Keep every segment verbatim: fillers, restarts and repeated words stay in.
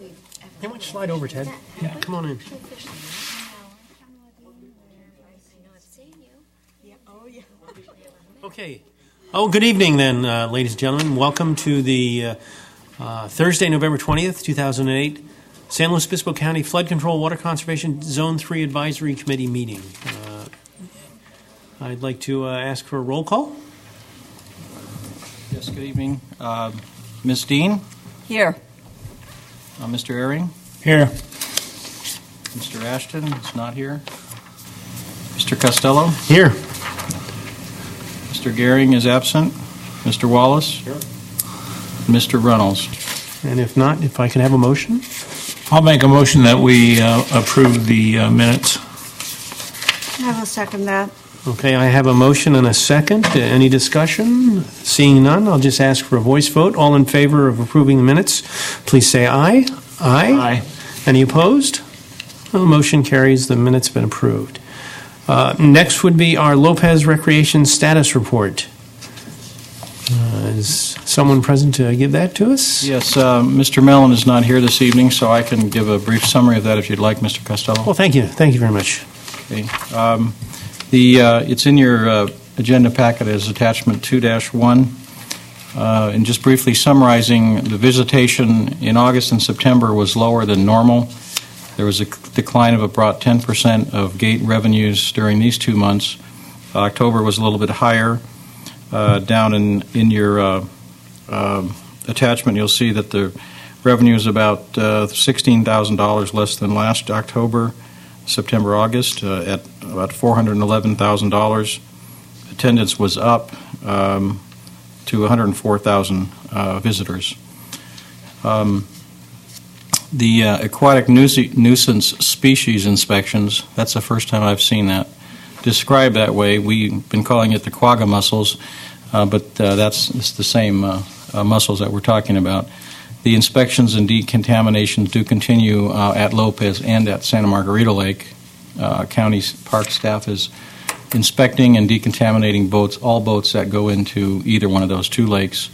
Hey, why don't you slide over, Ted? Yeah, come on in. Okay. Oh, good evening then, uh, ladies and gentlemen. Welcome to the uh, uh, Thursday, November twentieth, two thousand eight, San Luis Obispo County Flood Control Water Conservation Zone three Advisory Committee meeting. Uh, I'd like to uh, ask for a roll call. Yes, good evening. Uh, Miz Dean? Here. Uh, Mister Ehring? Here. Mister Ashton is not here. Mister Costello? Here. Mister Gehring is absent. Mister Wallace? Here. Mister Reynolds? And if not, if I can have a motion? I'll make a motion that we uh, approve the uh, minutes. I will second that. Okay, I have a motion and a second. Uh, Any discussion? Seeing none, I'll just ask for a voice vote. All in favor of approving the minutes, please say aye. Aye. Aye. Any opposed? Well, the motion carries. The minutes have been approved. Uh, next would be our Lopez Recreation Status Report. Uh, is someone present to give that to us? Yes, uh, Mister Mellon is not here this evening, so I can give a brief summary of that if you'd like, Mister Costello. Well, thank you. Thank you very much. Okay. Um, the uh, it's in your uh, agenda packet as attachment two dash one. Uh, and just briefly summarizing, the visitation in August and September was lower than normal. There was a decline of about ten percent of gate revenues during these two months. Uh, October was a little bit higher. Uh, down in, in your uh, uh, attachment, you'll see that the revenue is about uh, sixteen thousand dollars less than last October, September, August, uh, at about four hundred eleven thousand dollars. Attendance was up um, to one hundred four thousand uh, visitors. Um, The uh, aquatic nuisance, nuisance species inspections, that's the first time I've seen that described that way. We've been calling it the quagga mussels, uh, but uh, that's it's the same uh, uh, mussels that we're talking about. The inspections and decontaminations do continue uh, at Lopez and at Santa Margarita Lake. Uh, county park staff is inspecting and decontaminating boats, all boats that go into either one of those two lakes.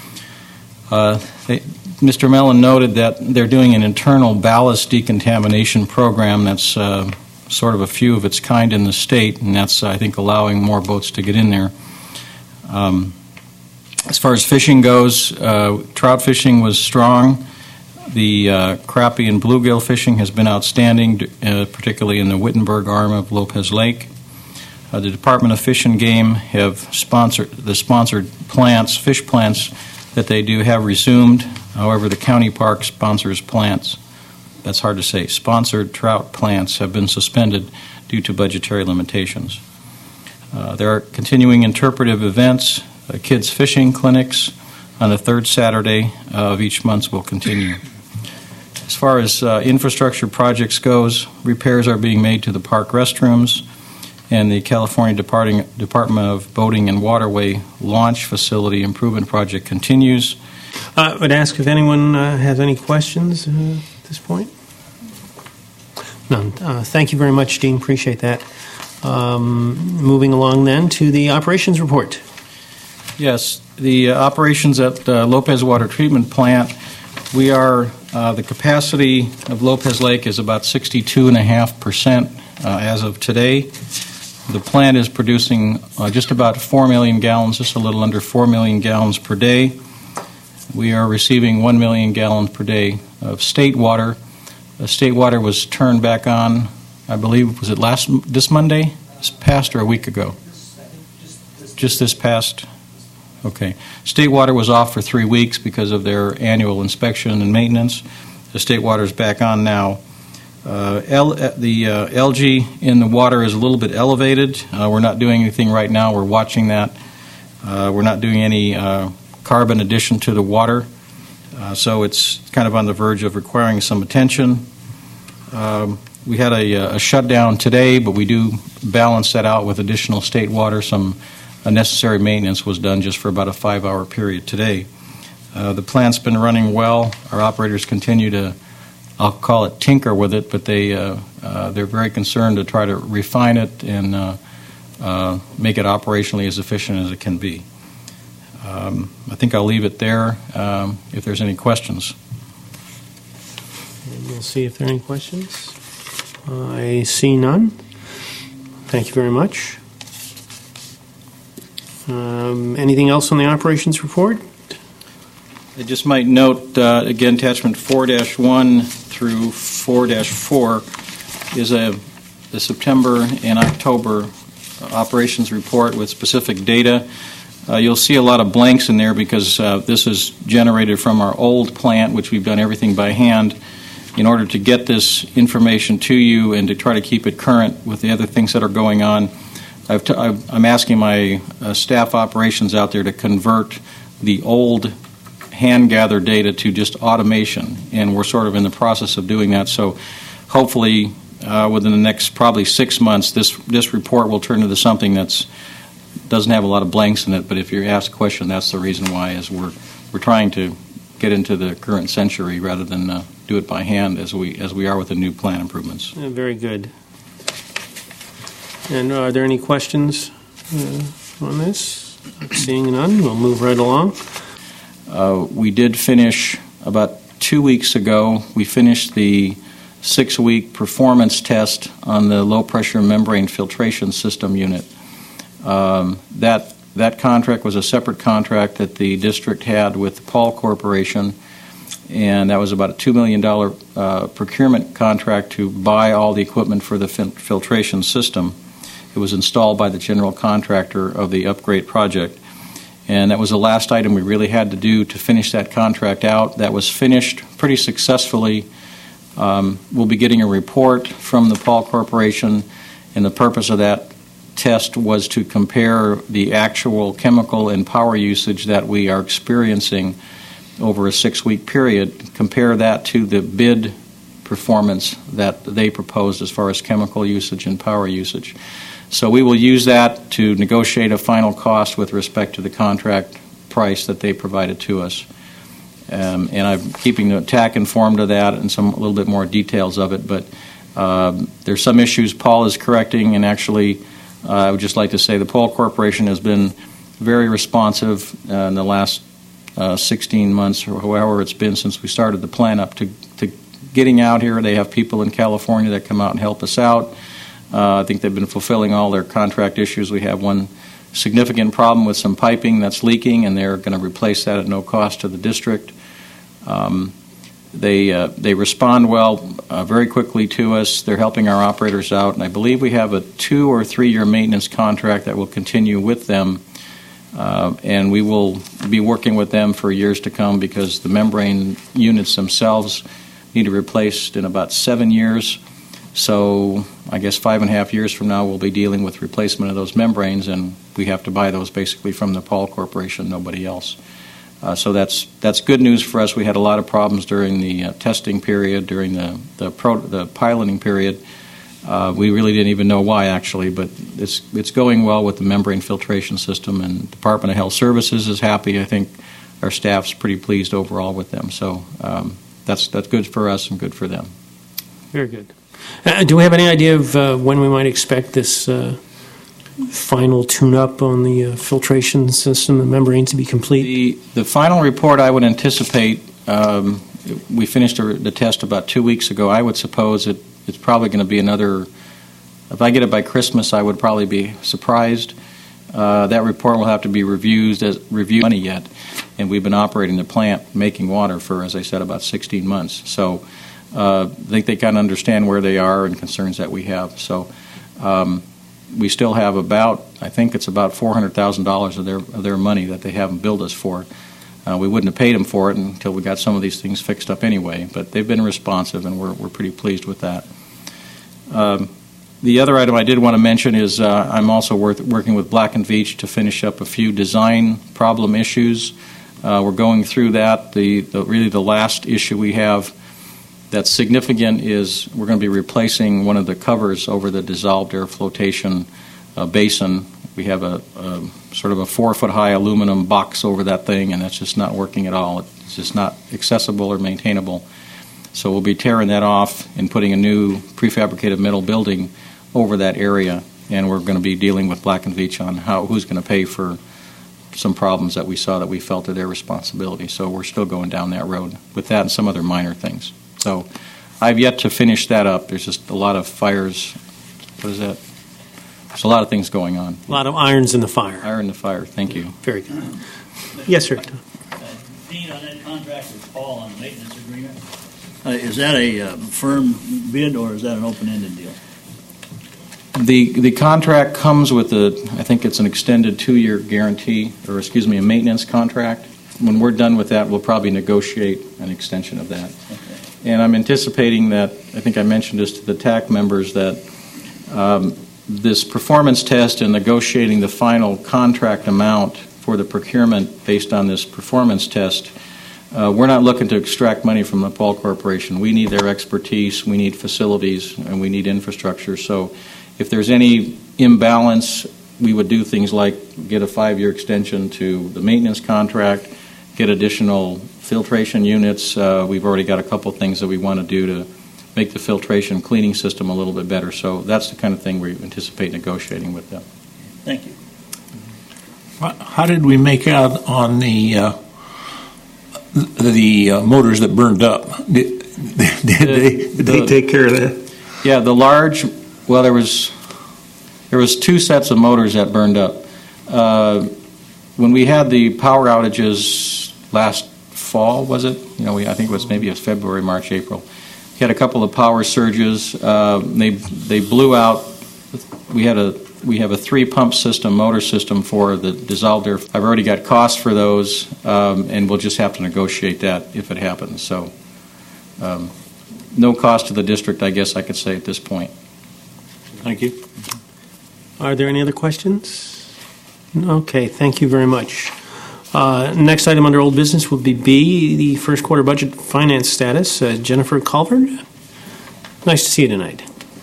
Uh, they, Mister Mellon noted that they're doing an internal ballast decontamination program that's uh, sort of a few of its kind in the state, and that's, I think, allowing more boats to get in there. Um, as far as fishing goes, uh, trout fishing was strong. The uh, crappie and bluegill fishing has been outstanding, uh, particularly in the Wittenberg arm of Lopez Lake. Uh, the Department of Fish and Game have sponsored the sponsored plants, fish plants that they do have resumed. However, the county park sponsors plants. That's hard to say. Sponsored trout plants have been suspended due to budgetary limitations. Uh, there are continuing interpretive events. Uh, kids fishing clinics on the third Saturday of each month will continue. As far as uh, infrastructure projects goes, repairs are being made to the park restrooms, and the California Departing, Department of Boating and Waterway launch facility improvement project continues. Uh, I would ask if anyone uh, has any questions uh, at this point. None. Uh, thank you very much, Dean. Appreciate that. Um, moving along then to the operations report. Yes, the uh, operations at uh, Lopez Water Treatment Plant, we are, uh, the capacity of Lopez Lake is about sixty-two point five percent uh, as of today. The plant is producing uh, just about four million gallons, just a little under four million gallons per day. We are receiving one million gallons per day of state water. The state water was turned back on, I believe, was it last this Monday? This past or a week ago? Just this past? Okay. State water was off for three weeks because of their annual inspection and maintenance. The state water is back on now. Uh, L, the uh, algae in the water is a little bit elevated. Uh, we're not doing anything right now. We're watching that. Uh, we're not doing any uh, carbon addition to the water. Uh, so it's kind of on the verge of requiring some attention. Um, we had a, a shutdown today, but we do balance that out with additional state water. Some unnecessary maintenance was done just for about a five-hour period today. Uh, the plant's been running well. Our operators continue to, I'll call it tinker with it, but they, uh, uh, they're very concerned to try to refine it and uh, uh, make it operationally as efficient as it can be. Um, I think I'll leave it there um, if there's any questions. We'll see if there are any questions. I see none. Thank you very much. Um, anything else on the operations report? I just might note, uh, again, attachment four dash one through four dash four is a the September and October operations report with specific data. Uh, you'll see a lot of blanks in there because uh, this is generated from our old plant, which we've done everything by hand. In order to get this information to you and to try to keep it current with the other things that are going on, I've t- I've, I'm asking my uh, staff operations out there to convert the old hand-gathered data to just automation, and we're sort of in the process of doing that. So hopefully uh, within the next probably six months, this this report will turn into something that's doesn't have a lot of blanks in it, but if you ask a question, that's the reason why, is we're we're trying to get into the current century rather than uh, do it by hand as we as we are with the new plant improvements. Uh, very good. And are there any questions uh, on this? Seeing none, we'll move right along. Uh, we did finish about two weeks ago. We finished the six-week performance test on the low-pressure membrane filtration system unit. Um, that that contract was a separate contract that the district had with the Paul Corporation, and that was about a two million dollars uh, procurement contract to buy all the equipment for the fil- filtration system. It was installed by the general contractor of the upgrade project. And that was the last item we really had to do to finish that contract out. That was finished pretty successfully. Um, we'll be getting a report from the Paul Corporation, and the purpose of that test was to compare the actual chemical and power usage that we are experiencing over a six-week period, compare that to the bid performance that they proposed as far as chemical usage and power usage. So we will use that to negotiate a final cost with respect to the contract price that they provided to us. Um, and I'm keeping the T A C informed of that and some a little bit more details of it. But um, there's some issues Paul is correcting, and actually uh, I would just like to say the Paul Corporation has been very responsive uh, in the last uh, sixteen months or however it's been since we started the plant up to, to getting out here. They have people in California that come out and help us out. Uh, I think they've been fulfilling all their contract issues. We have one significant problem with some piping that's leaking, and they're going to replace that at no cost to the district. Um, they uh, they respond well uh, very quickly to us. They're helping our operators out, and I believe we have a two or three year maintenance contract that will continue with them, uh, and we will be working with them for years to come because the membrane units themselves need to be replaced in about seven years. So I guess five and a half years from now, we'll be dealing with replacement of those membranes, and we have to buy those basically from the Paul Corporation, nobody else. Uh, so that's that's good news for us. We had a lot of problems during the uh, testing period, during the the, pro, the piloting period. Uh, we really didn't even know why, actually, but it's it's going well with the membrane filtration system, and Department of Health Services is happy. I think our staff's pretty pleased overall with them. So um, that's that's good for us and good for them. Very good. Uh, do we have any idea of uh, when we might expect this uh, final tune-up on the uh, filtration system, the membranes, to be complete? The the final report I would anticipate, um, we finished the test about two weeks ago. I would suppose it, it's probably going to be another, if I get it by Christmas, I would probably be surprised. Uh, that report will have to be reviewed as reviewed money yet, and we've been operating the plant, making water for, as I said, about sixteen months. So Uh, I think they kind of understand where they are and concerns that we have. So um, we still have about, I think it's about four hundred thousand dollars of their of their money that they haven't billed us for. Uh, we wouldn't have paid them for it until we got some of these things fixed up anyway, but they've been responsive, and we're we're pretty pleased with that. Um, the other item I did want to mention is uh, I'm also worth, working with Black and Veatch to finish up a few design problem issues. Uh, we're going through that. The, the really the last issue we have that's significant is we're going to be replacing one of the covers over the dissolved air flotation uh, basin. We have a, a sort of a four-foot-high aluminum box over that thing, and that's just not working at all. It's just not accessible or maintainable. So we'll be tearing that off and putting a new prefabricated metal building over that area, and we're going to be dealing with Black and Veatch on how who's going to pay for some problems that we saw that we felt are their responsibility. So we're still going down that road with that and some other minor things. So I've yet to finish that up. There's just a lot of fires. What is that? There's a lot of things going on. A lot of irons in the fire. Fire in the fire. Thank you. Very good. Yes, sir. Uh, Dean, on that contract with Paul on the maintenance agreement, uh, is that a uh, firm bid or is that an open-ended deal? The the contract comes with a, I think it's an extended two-year guarantee, or excuse me, a maintenance contract. When we're done with that, we'll probably negotiate an extension of that. Okay. And I'm anticipating that, I think I mentioned this to the T A C members, that um, this performance test and negotiating the final contract amount for the procurement based on this performance test, uh, we're not looking to extract money from the Paul Corporation. We need their expertise, we need facilities, and we need infrastructure. So if there's any imbalance, we would do things like get a five-year extension to the maintenance contract, get additional filtration units. Uh, we've already got a couple things that we want to do to make the filtration cleaning system a little bit better. So that's the kind of thing we anticipate negotiating with them. Thank you. How did we make out on the uh, the uh, motors that burned up? Did, did they did they the- take care of that? Yeah, the large, well, there was there was two sets of motors that burned up. Uh, when we had the power outages last fall, was it? You know, we, I think it was maybe it was February, March, April. We had a couple of power surges. Uh, they they blew out. We had a we have a three pump system, motor system for the dissolved air. I've already got costs for those, um, and we'll just have to negotiate that if it happens. So, um, no cost to the district, I guess I could say at this point. Thank you. Are there any other questions? Okay, thank you very much. Uh, next item under old business would be B, the first quarter budget finance status. Uh, Jennifer Culver, nice to see you tonight.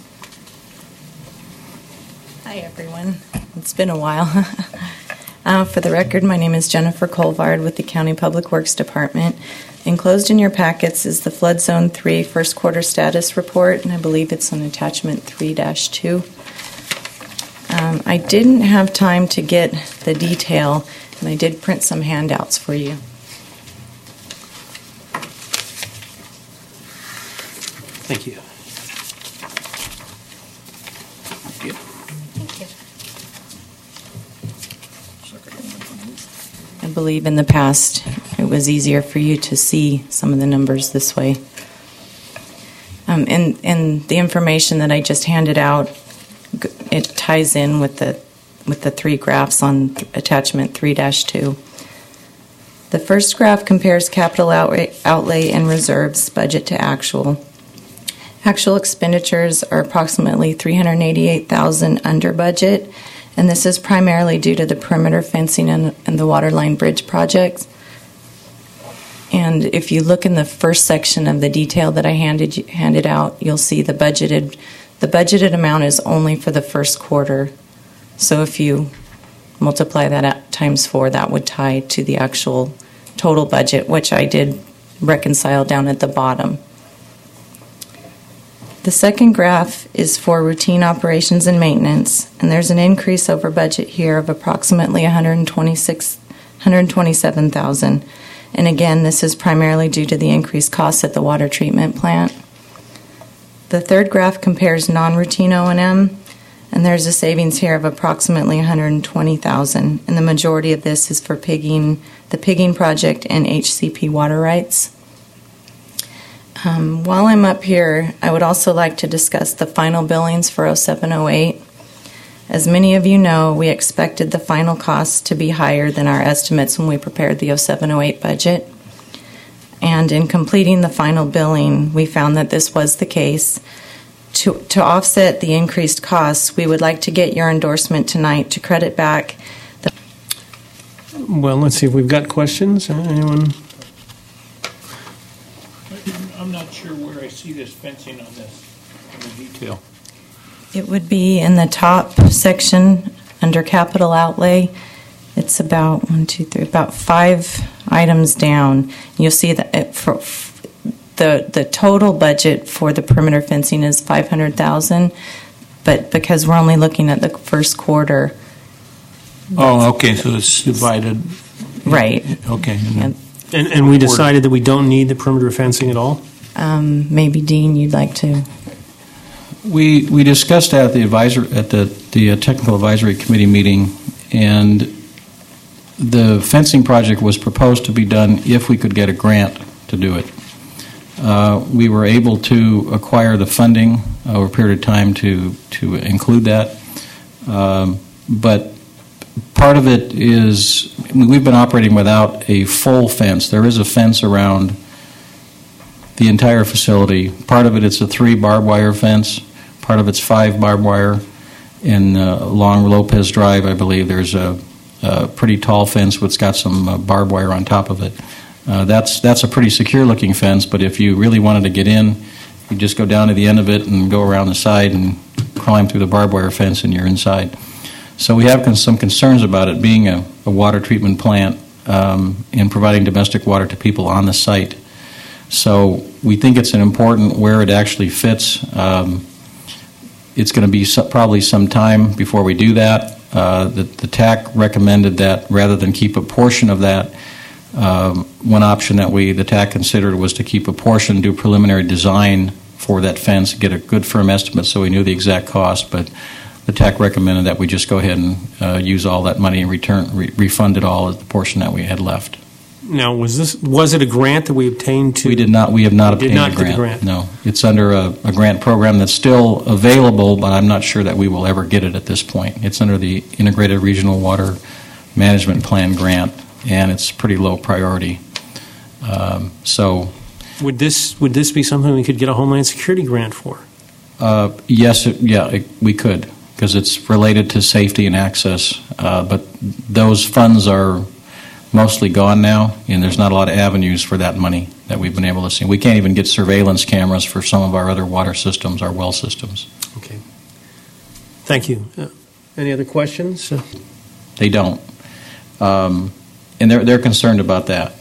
Hi, everyone. It's been a while. uh, for the record, my name is Jennifer Colvard with the County Public Works Department. Enclosed in your packets is the Flood Zone three first quarter status report, and I believe it's on attachment three dash two. Um, I didn't have time to get the detail, and I did print some handouts for you. Thank you. I believe in the past it was easier for you to see some of the numbers this way. Um, and, and the information that I just handed out, g- it ties in with the with the three graphs on th- attachment three dash two. The first graph compares capital outlay, outlay and reserves budget to actual. Actual expenditures are approximately three hundred eighty-eight thousand dollars under budget, and this is primarily due to the perimeter fencing and, and the waterline bridge projects. And if you look in the first section of the detail that I handed you, handed out, you'll see the budgeted the budgeted amount is only for the first quarter. So if you multiply that at times four, that would tie to the actual total budget, which I did reconcile down at the bottom. The second graph is for routine operations and maintenance, and there's an increase over budget here of approximately one hundred twenty-six, one hundred twenty-seven thousand dollars. And again, this is primarily due to the increased costs at the water treatment plant. The third graph compares non-routine O and M, and there's a savings here of approximately one hundred twenty thousand dollars, and the majority of this is for pigging, the pigging project and H C P water rights. Um, while I'm up here, I would also like to discuss the final billings for oh seven oh eight. As many of you know, we expected the final costs to be higher than our estimates when we prepared the oh seven oh eight budget. And in completing the final billing, we found that this was the case. To, to offset the increased costs, we would like to get your endorsement tonight to credit back the Well, let's see if we've got questions. Uh, Anyone? I'm not sure where I see this fencing on this, in the detail. It would be in the top section under capital outlay. It's about one, two, three, about five items down. You'll see that it, for, the the total budget for the perimeter fencing is five hundred thousand, but because we're only looking at the first quarter, Oh, okay, so it's divided. right? Okay. and then- And And, and we decided that we don't need the perimeter fencing at all? Um, maybe Dean, you'd like to. We we discussed that at the advisor at the the uh, technical advisory committee meeting, and the fencing project was proposed to be done if we could get a grant to do it. Uh, we were able to acquire the funding over a period of time to to include that, um, but part of it is we've been operating without a full fence. There is a fence around the entire facility. Part of it is a three barbed wire fence. Part of it's five barbed wire. In uh, along Lopez Drive, I believe there's a, a pretty tall fence that's got some uh, barbed wire on top of it. Uh, that's that's a pretty secure-looking fence. But if you really wanted to get in, you just go down to the end of it and go around the side and climb through the barbed wire fence, and you're inside. So we have con- some concerns about it being a, a water treatment plant um, and providing domestic water to people on the site. So we think it's an important where it actually fits. Um, it's going to be so, probably some time before we do that. Uh, the, the T A C recommended that rather than keep a portion of that, um, one option that we the T A C considered was to keep a portion, do preliminary design for that fence, get a good firm estimate so we knew the exact cost. But the T A C recommended that we just go ahead and uh, use all that money and return re- refund it all as the portion that we had left. Now, was this was it a grant that we obtained to? We did not. We have not Did obtained not a get the grant. grant. No, it's under a, a grant program that's still available, but I'm not sure that we will ever get it at this point. It's under the Integrated Regional Water Management Plan grant, and it's pretty low priority. Um, so, Would this would this be something we could get a Homeland Security grant for? uh, yes, it, yeah, it, we could because it's related to safety and access. Uh, but those funds are mostly gone now, and there's not a lot of avenues for that money that we've been able to see. We can't even get surveillance cameras for some of our other water systems, our well systems. Okay. Thank you. Uh, any other questions? Uh, They don't. Um, and they're, they're concerned about that.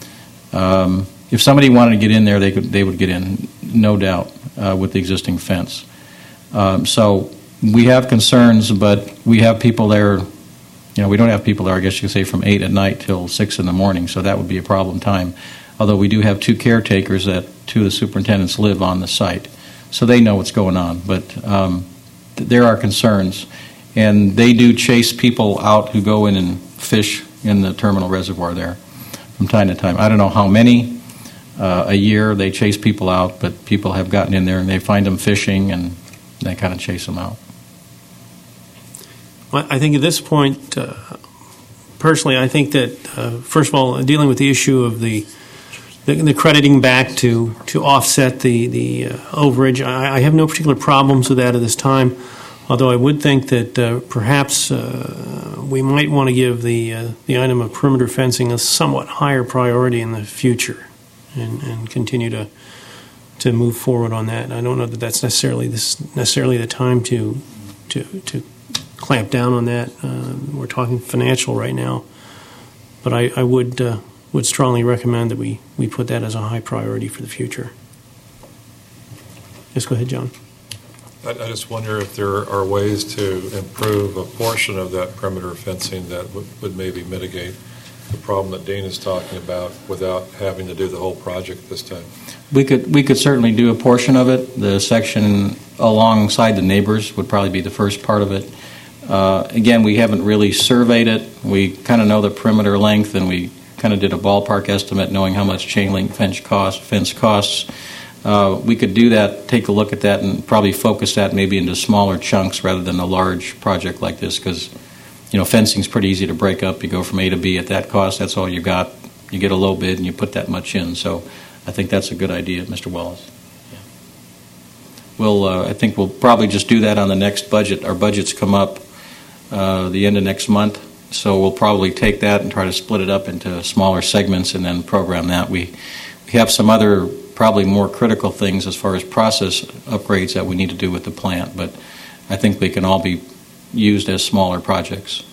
Um, if somebody wanted to get in there, they could they would get in, no doubt, uh, with the existing fence. Um, so we have concerns, but we have people there. You know, we don't have people there, I guess you could say, from eight at night till six in the morning, so that would be a problem time. Although we do have two caretakers that two of the superintendents live on the site, so they know what's going on. But um, th- there are concerns, and they do chase people out who go in and fish in the terminal reservoir there from time to time. I don't know how many uh, a year they chase people out, but people have gotten in there and they find them fishing and they kind of chase them out. Well, I think at this point, uh, personally, I think that uh, first of all, dealing with the issue of the the, the crediting back to to offset the the uh, overage, I, I have no particular problems with that at this time. Although I would think that uh, perhaps uh, we might want to give the uh, the item of perimeter fencing a somewhat higher priority in the future, and, and continue to to move forward on that. I don't know that that's necessarily this necessarily the time to to to clamp down on that. Uh, we're talking financial right now, but I, I would uh, would strongly recommend that we, we put that as a high priority for the future. Yes, go ahead, John. I, I just wonder if there are ways to improve a portion of that perimeter fencing that w- would maybe mitigate the problem that Dean is talking about without having to do the whole project this time. We could we could certainly do a portion of it. The section alongside the neighbors would probably be the first part of it. Uh, again, we haven't really surveyed it. We kind of know the perimeter length, and we kind of did a ballpark estimate knowing how much chain link fence cost, fence costs. Uh, we could do that, take a look at that, and probably focus that maybe into smaller chunks rather than a large project like this, because you know fencing's pretty easy to break up. You go from A to B at that cost. That's all you got. You get a low bid, and you put that much in. So I think that's a good idea, Mister Wallace. Yeah. We'll, uh, I think we'll probably just do that on the next budget. Our budgets come up Uh, the end of next month, so we'll probably take that and try to split it up into smaller segments and then program that. We we have some other probably more critical things as far as process upgrades that we need to do with the plant, but I think they can all be used as smaller projects.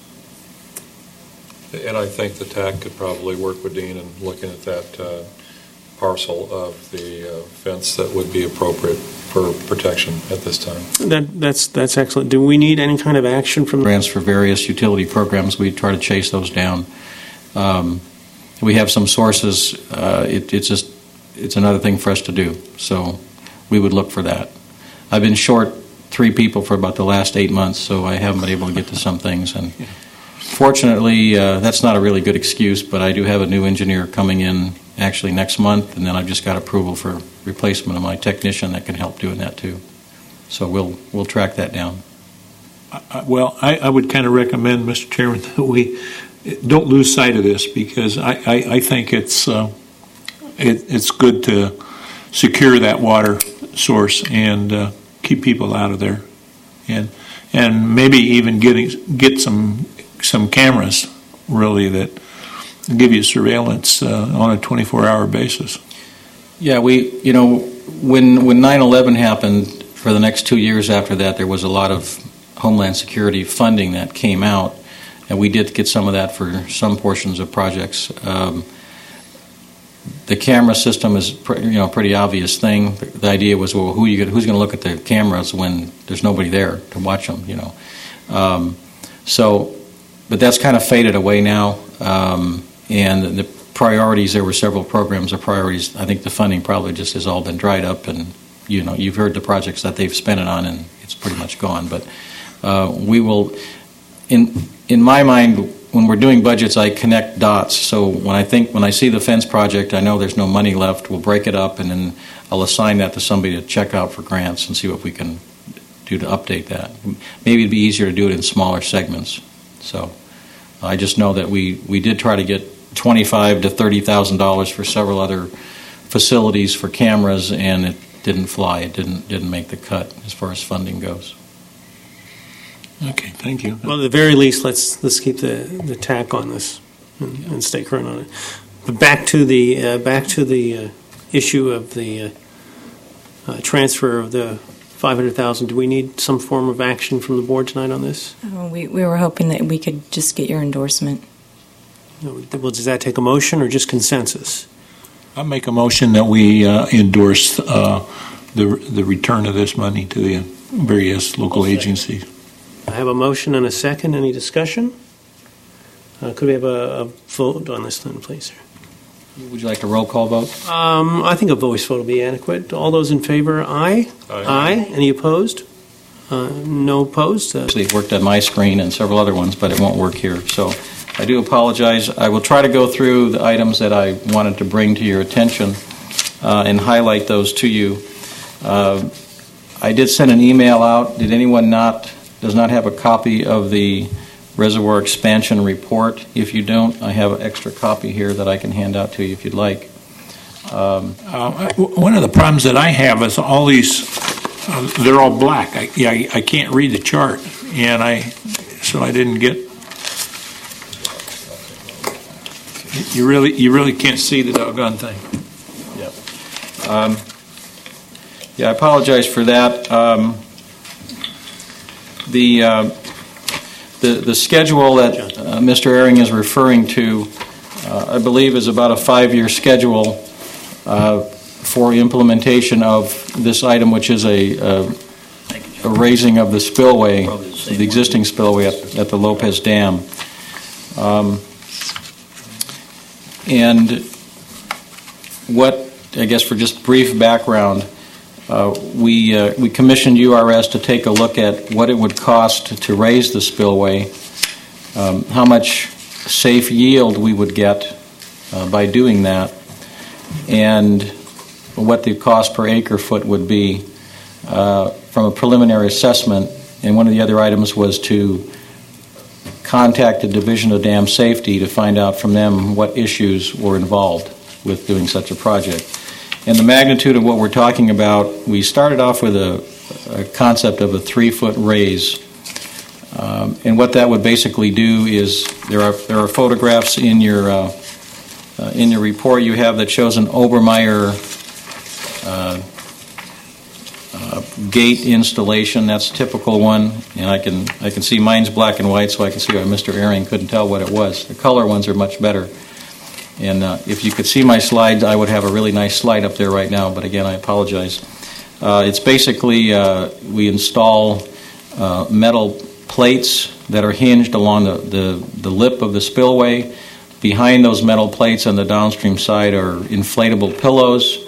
And I think the T A C could probably work with Dean in looking at that uh, parcel of the uh, fence that would be appropriate for protection at this time. That that's that's excellent. Do we need any kind of action from Grants for various utility programs, we try to chase those down. Um, we have some sources. Uh, it, it's just it's another thing for us to do. So we would look for that. I've been short three people for about the last eight months, so I haven't been able to get to some things. And fortunately, uh, that's not a really good excuse, but I do have a new engineer coming in actually next month, and then I've just got approval for replacement of my technician that can help doing that too. So we'll we'll track that down. Uh, Well, I, I would kind of recommend, Mister Chairman, that we don't lose sight of this, because I, I, I think it's uh, it, it's good to secure that water source and uh, keep people out of there, and and maybe even getting get some some cameras really that give you surveillance uh, on a twenty-four hour basis. Yeah, we you know when when nine eleven happened, for the next two years after that, there was a lot of Homeland Security funding that came out, and we did get some of that for some portions of projects. Um, the camera system is, pr- you know, a pretty obvious thing. The, the idea was, well, who you gonna, who's going to look at the cameras when there's nobody there to watch them, you know? Um, so, but that's kind of faded away now, um, and the priorities. There were several programs of priorities. I think the funding probably just has all been dried up, and you know, you've heard the projects that they've spent it on, and it's pretty much gone. But Uh, we will, in in my mind, when we're doing budgets, I connect dots. So when I think, when I see the fence project, I know there's no money left. We'll break it up, and then I'll assign that to somebody to check out for grants and see what we can do to update that. Maybe it'd be easier to do it in smaller segments. So I just know that we, we did try to get twenty-five to thirty thousand dollars for several other facilities for cameras, and it didn't fly. It didn't didn't make the cut as far as funding goes. Okay, thank you. Well, at the very least, let's let's keep the, the tack on this and, and stay current on it. But back to the uh, back to the uh, issue of the uh, uh, transfer of the five hundred thousand. Do we need some form of action from the board tonight on this? Oh, we, we were hoping that we could just get your endorsement. Well, does that take a motion or just consensus? I make a motion that we uh, endorse uh, the the return of this money to the various local agencies. I have a motion and a second. Any discussion? Uh, could we have a, a vote on this then, please? Would you like a roll call vote? Um, I think a voice vote will be adequate. All those in favor, aye? Aye. Aye. Any opposed? Uh, no opposed? Uh, Actually, it worked on my screen and several other ones, but it won't work here. So I do apologize. I will try to go through the items that I wanted to bring to your attention uh, and highlight those to you. Uh, I did send an email out. Did anyone not, does not have a copy of the reservoir expansion report? If you don't, I have an extra copy here that I can hand out to you if you'd like. Um, Uh, one of the problems that I have is all these, uh, they're all black. I, yeah, I, I can't read the chart, and I, so I didn't get. You really, you really can't see the doggone thing. Yep. Um, yeah, I apologize for that. Um, the, uh, the the schedule that uh, Mister Ehring is referring to, uh, I believe, is about a five-year schedule uh, for implementation of this item, which is a, a, a raising of the spillway, the existing spillway at, at the Lopez Dam. Um, And what, I guess for just brief background, uh, we uh, we commissioned U R S to take a look at what it would cost to, to raise the spillway, um, how much safe yield we would get uh, by doing that, and what the cost per acre foot would be uh, from a preliminary assessment. And one of the other items was to contact the Division of Dam Safety to find out from them what issues were involved with doing such a project. And the magnitude of what we're talking about, we started off with a, a concept of a three-foot raise. Um, and what that would basically do is there are there are photographs in your uh, uh, in your report you have that shows an Obermeyer uh, Uh, gate installation. That's a typical one, and I can I can see mine's black and white, so I can see why Mister Ehring couldn't tell what it was. The color ones are much better. And uh, if you could see my slides, I would have a really nice slide up there right now, but again, I apologize. Uh, it's basically, uh, we install uh, metal plates that are hinged along the, the, the lip of the spillway. Behind those metal plates on the downstream side are inflatable pillows.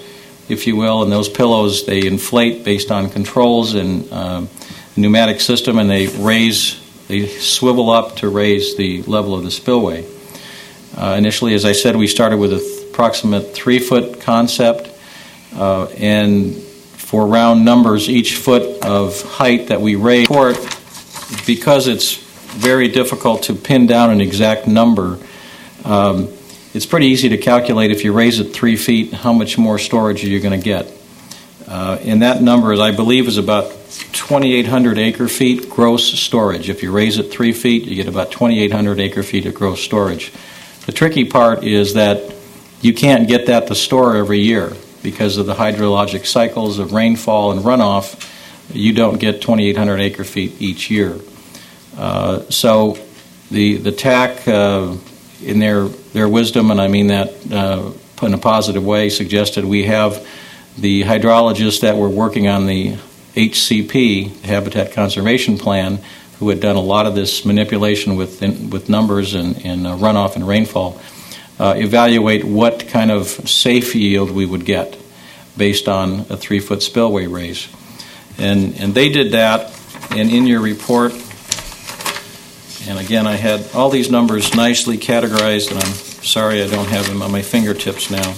if you will, and those pillows, they inflate based on controls and um, pneumatic system, and they raise, they swivel up to raise the level of the spillway. Uh, initially, as I said, we started with an th- approximate three-foot concept, uh, and for round numbers, each foot of height that we raise, because it's very difficult to pin down an exact number, um, it's pretty easy to calculate if you raise it three feet, how much more storage are you going to get. Uh, and that number, is, I believe, is about twenty-eight hundred acre feet gross storage. If you raise it three feet, you get about twenty-eight hundred acre feet of gross storage. The tricky part is that you can't get that to store every year because of the hydrologic cycles of rainfall and runoff. You don't get twenty-eight hundred acre feet each year. Uh, so the the T A C, uh, in their, their wisdom, and I mean that uh, in a positive way, suggested we have the hydrologists that were working on the H C P, Habitat Conservation Plan, who had done a lot of this manipulation with in, with numbers and, and uh, runoff and rainfall, uh, evaluate what kind of safe yield we would get based on a three-foot spillway raise. And, and they did that, and in your report, and again, I had all these numbers nicely categorized, and I'm sorry I don't have them on my fingertips now.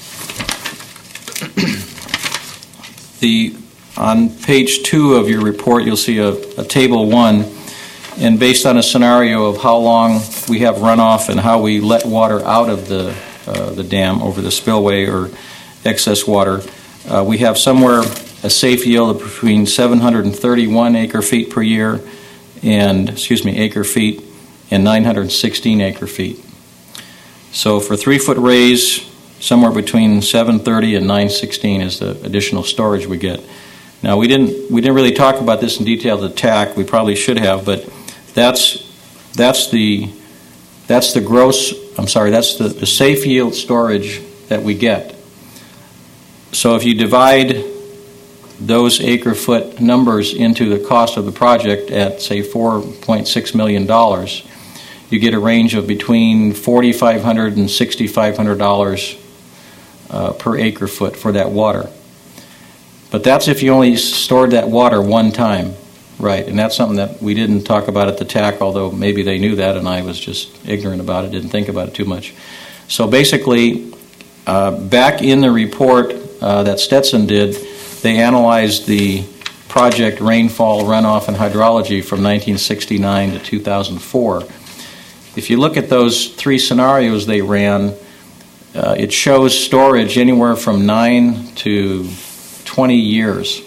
the On page two of your report, you'll see a, a table one, and based on a scenario of how long we have runoff and how we let water out of the uh, the dam over the spillway or excess water, uh, we have somewhere a safe yield of between seven hundred thirty-one acre feet per year and, excuse me, acre feet and nine hundred sixteen acre feet. So for three foot raise, somewhere between seven thirty and nine sixteen is the additional storage we get. Now, we didn't we didn't really talk about this in detail at the T A C. We probably should have, but that's that's the that's the gross. I'm sorry, that's the, the safe yield storage that we get. So if you divide those acre foot numbers into the cost of the project at, say, four point six million dollars, you get a range of between four thousand five hundred dollars and six thousand five hundred dollars uh, per acre foot for that water. But that's if you only stored that water one time, right? And that's something that we didn't talk about at the T A C, although maybe they knew that and I was just ignorant about it, didn't think about it too much. So basically, uh, back in the report uh, that Stetson did, they analyzed the project rainfall, runoff, and hydrology from nineteen sixty-nine to two thousand four. If you look at those three scenarios they ran, uh, it shows storage anywhere from nine to twenty years.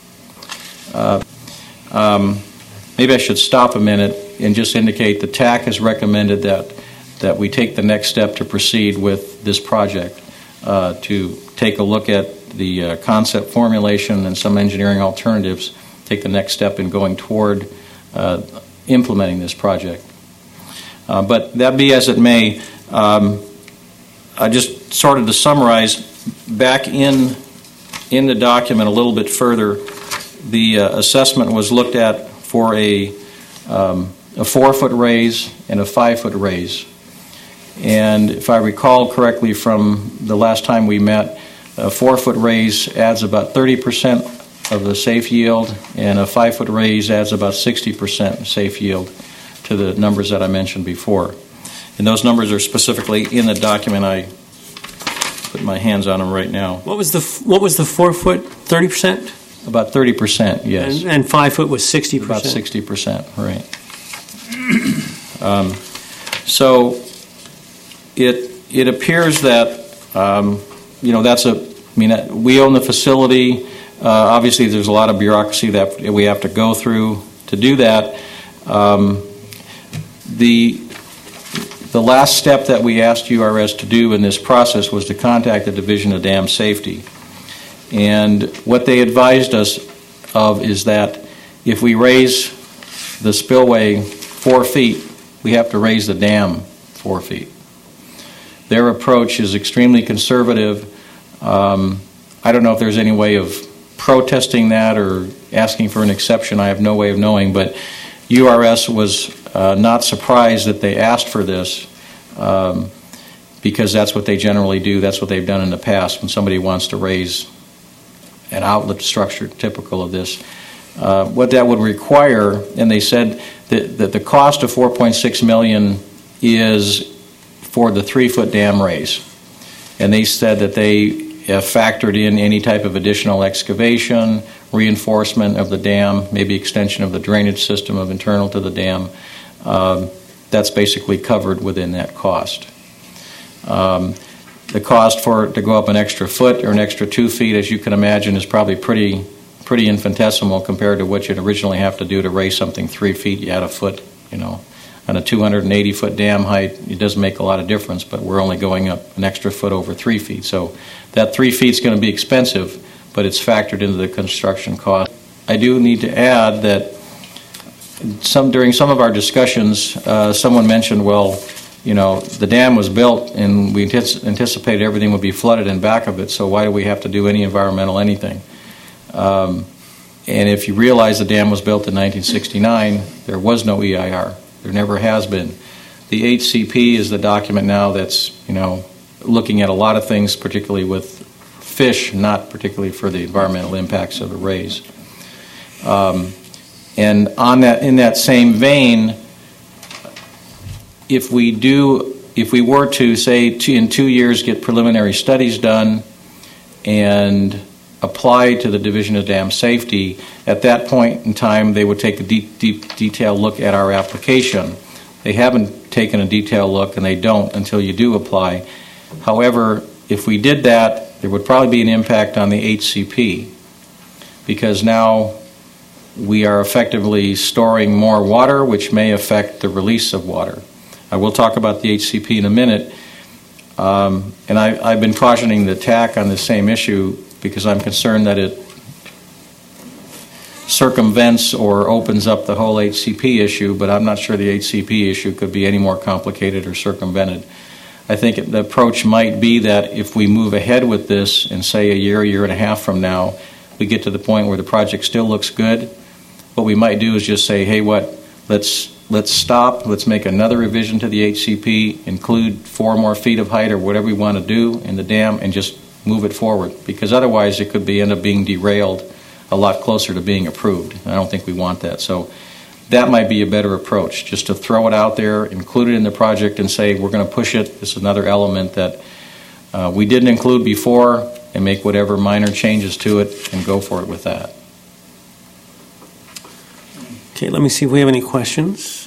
Uh, um, maybe I should stop a minute and just indicate the T A C has recommended that that we take the next step to proceed with this project, uh, to take a look at the uh, concept formulation and some engineering alternatives, take the next step in going toward uh, implementing this project. Uh, but that be as it may, um, I just started to summarize back in in the document a little bit further. The uh, assessment was looked at for a um, a four foot raise and a five foot raise, and if I recall correctly from the last time we met, a four foot raise adds about thirty percent of the safe yield, and a five foot raise adds about sixty percent safe yield to the numbers that I mentioned before. And those numbers are specifically in the document. I put my hands on them right now. What was the f- what was the four foot? Thirty percent. About thirty percent, yes. And, and five foot was sixty percent. About sixty percent, right. um, so it it appears that um, you know that's a. I mean, we own the facility. Uh, obviously, there's a lot of bureaucracy that we have to go through to do that. Um, the The last step that we asked U R S to do in this process was to contact the Division of Dam Safety. And what they advised us of is that if we raise the spillway four feet, we have to raise the dam four feet. Their approach is extremely conservative. Um, I don't know if there's any way of protesting that or asking for an exception. I have no way of knowing, but U R S was uh, not surprised that they asked for this. Um, because that's what they generally do. That's what they've done in the past when somebody wants to raise an outlet structure typical of this. Uh, what that would require, and they said that, that the cost of four point six million dollars is for the three-foot dam raise. And they said that they have factored in any type of additional excavation, reinforcement of the dam, maybe extension of the drainage system of internal to the dam. Um, that's basically covered within that cost. Um, the cost for it to go up an extra foot or an extra two feet, as you can imagine, is probably pretty pretty infinitesimal compared to what you'd originally have to do to raise something three feet. You add a foot, you know. On a two hundred eighty foot dam height, it doesn't make a lot of difference, but we're only going up an extra foot over three feet. So that three feet is going to be expensive, but it's factored into the construction cost. I do need to add that some during some of our discussions, uh, someone mentioned, well, you know, the dam was built and we anticipated everything would be flooded in back of it, so why do we have to do any environmental anything? Um, and if you realize the dam was built in nineteen sixty-nine, there was no E I R. There never has been. The H C P is the document now that's, you know, looking at a lot of things, particularly with fish, not particularly for the environmental impacts of the raise. Um, and on that, in that same vein, if we do, if we were to say two, in two years get preliminary studies done and apply to the Division of Dam Safety, at that point in time they would take a deep, deep, detailed look at our application. They haven't taken a detailed look, and they don't until you do apply. However, if we did that, there would probably be an impact on the H C P, because now we are effectively storing more water, which may affect the release of water. I will talk about the H C P in a minute, um, and I, I've been cautioning the T A C on the same issue because I'm concerned that it circumvents or opens up the whole H C P issue, but I'm not sure the H C P issue could be any more complicated or circumvented. I think the approach might be that if we move ahead with this and say a year, year and a half from now, we get to the point where the project still looks good, what we might do is just say, hey, what, let's let's stop, let's make another revision to the H C P, include four more feet of height or whatever we want to do in the dam, and just move it forward, because otherwise it could be end up being derailed a lot closer to being approved. I don't think we want that. So that might be a better approach, just to throw it out there, include it in the project, and say we're going to push it. This is another element that uh, we didn't include before, and make whatever minor changes to it and go for it with that. Okay, let me see if we have any questions.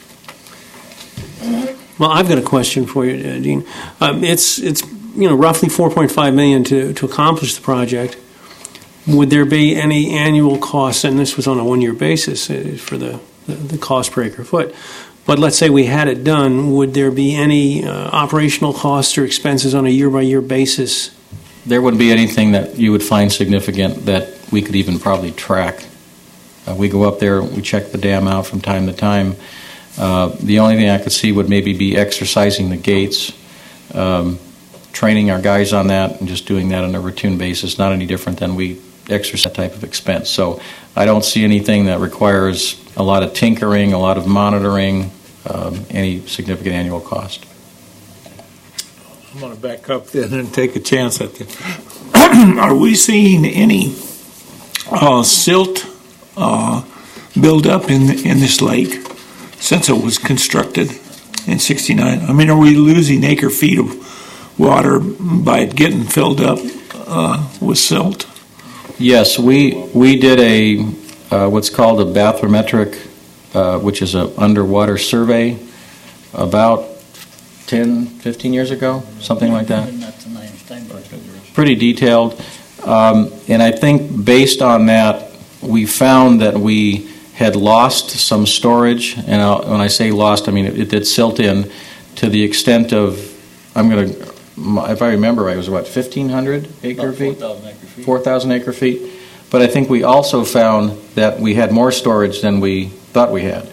Well, I've got a question for you, uh, Dean. Um, it's it's you know roughly four point five million dollars to to accomplish the project. Would there be any annual costs? And this was on a one-year basis uh, for the, the the cost per acre foot. But let's say we had it done. Would there be any uh, operational costs or expenses on a year-by-year basis? There wouldn't be anything that you would find significant that we could even probably track. Uh, we go up there, we check the dam out from time to time. Uh, the only thing I could see would maybe be exercising the gates, um, training our guys on that, and just doing that on a routine basis, not any different than we exercise that type of expense. So I don't see anything that requires a lot of tinkering, a lot of monitoring, um, any significant annual cost. I'm going to back up then and take a chance at this. Are we seeing any uh, silt uh, build up in in this lake since it was constructed in sixty-nine? I mean, are we losing acre feet of water by it getting filled up uh, with silt? Yes, we we did a uh, what's called a bathymetric, uh, which is an underwater survey, about ten, fifteen years ago, something like that. Pretty detailed. Um, and I think based on that, we found that we had lost some storage. And I'll, when I say lost, I mean it, it did silt in to the extent of, I'm going to, if I remember right, it was about fifteen hundred acre feet? four thousand acre feet. But I think we also found that we had more storage than we thought we had.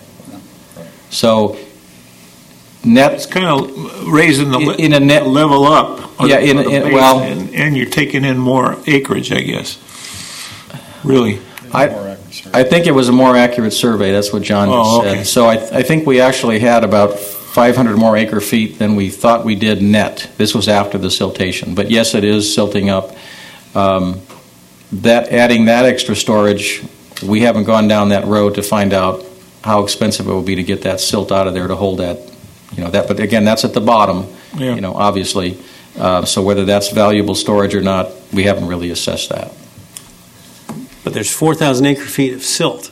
So net, it's kind of raising the in, in a net level up. Yeah, in, in well, and, and you're taking in more acreage, I guess. Really, I I think it was a more accurate survey. That's what John oh, just okay. said. So I I think we actually had about five hundred more acre feet than we thought we did net. This was after the siltation. But yes, it is silting up. Um, that adding that extra storage, we haven't gone down that road to find out how expensive it will be to get that silt out of there to hold that. You know that. But again, that's at the bottom. Yeah. You know, obviously. Uh, so whether that's valuable storage or not, we haven't really assessed that. But there's four thousand acre feet of silt.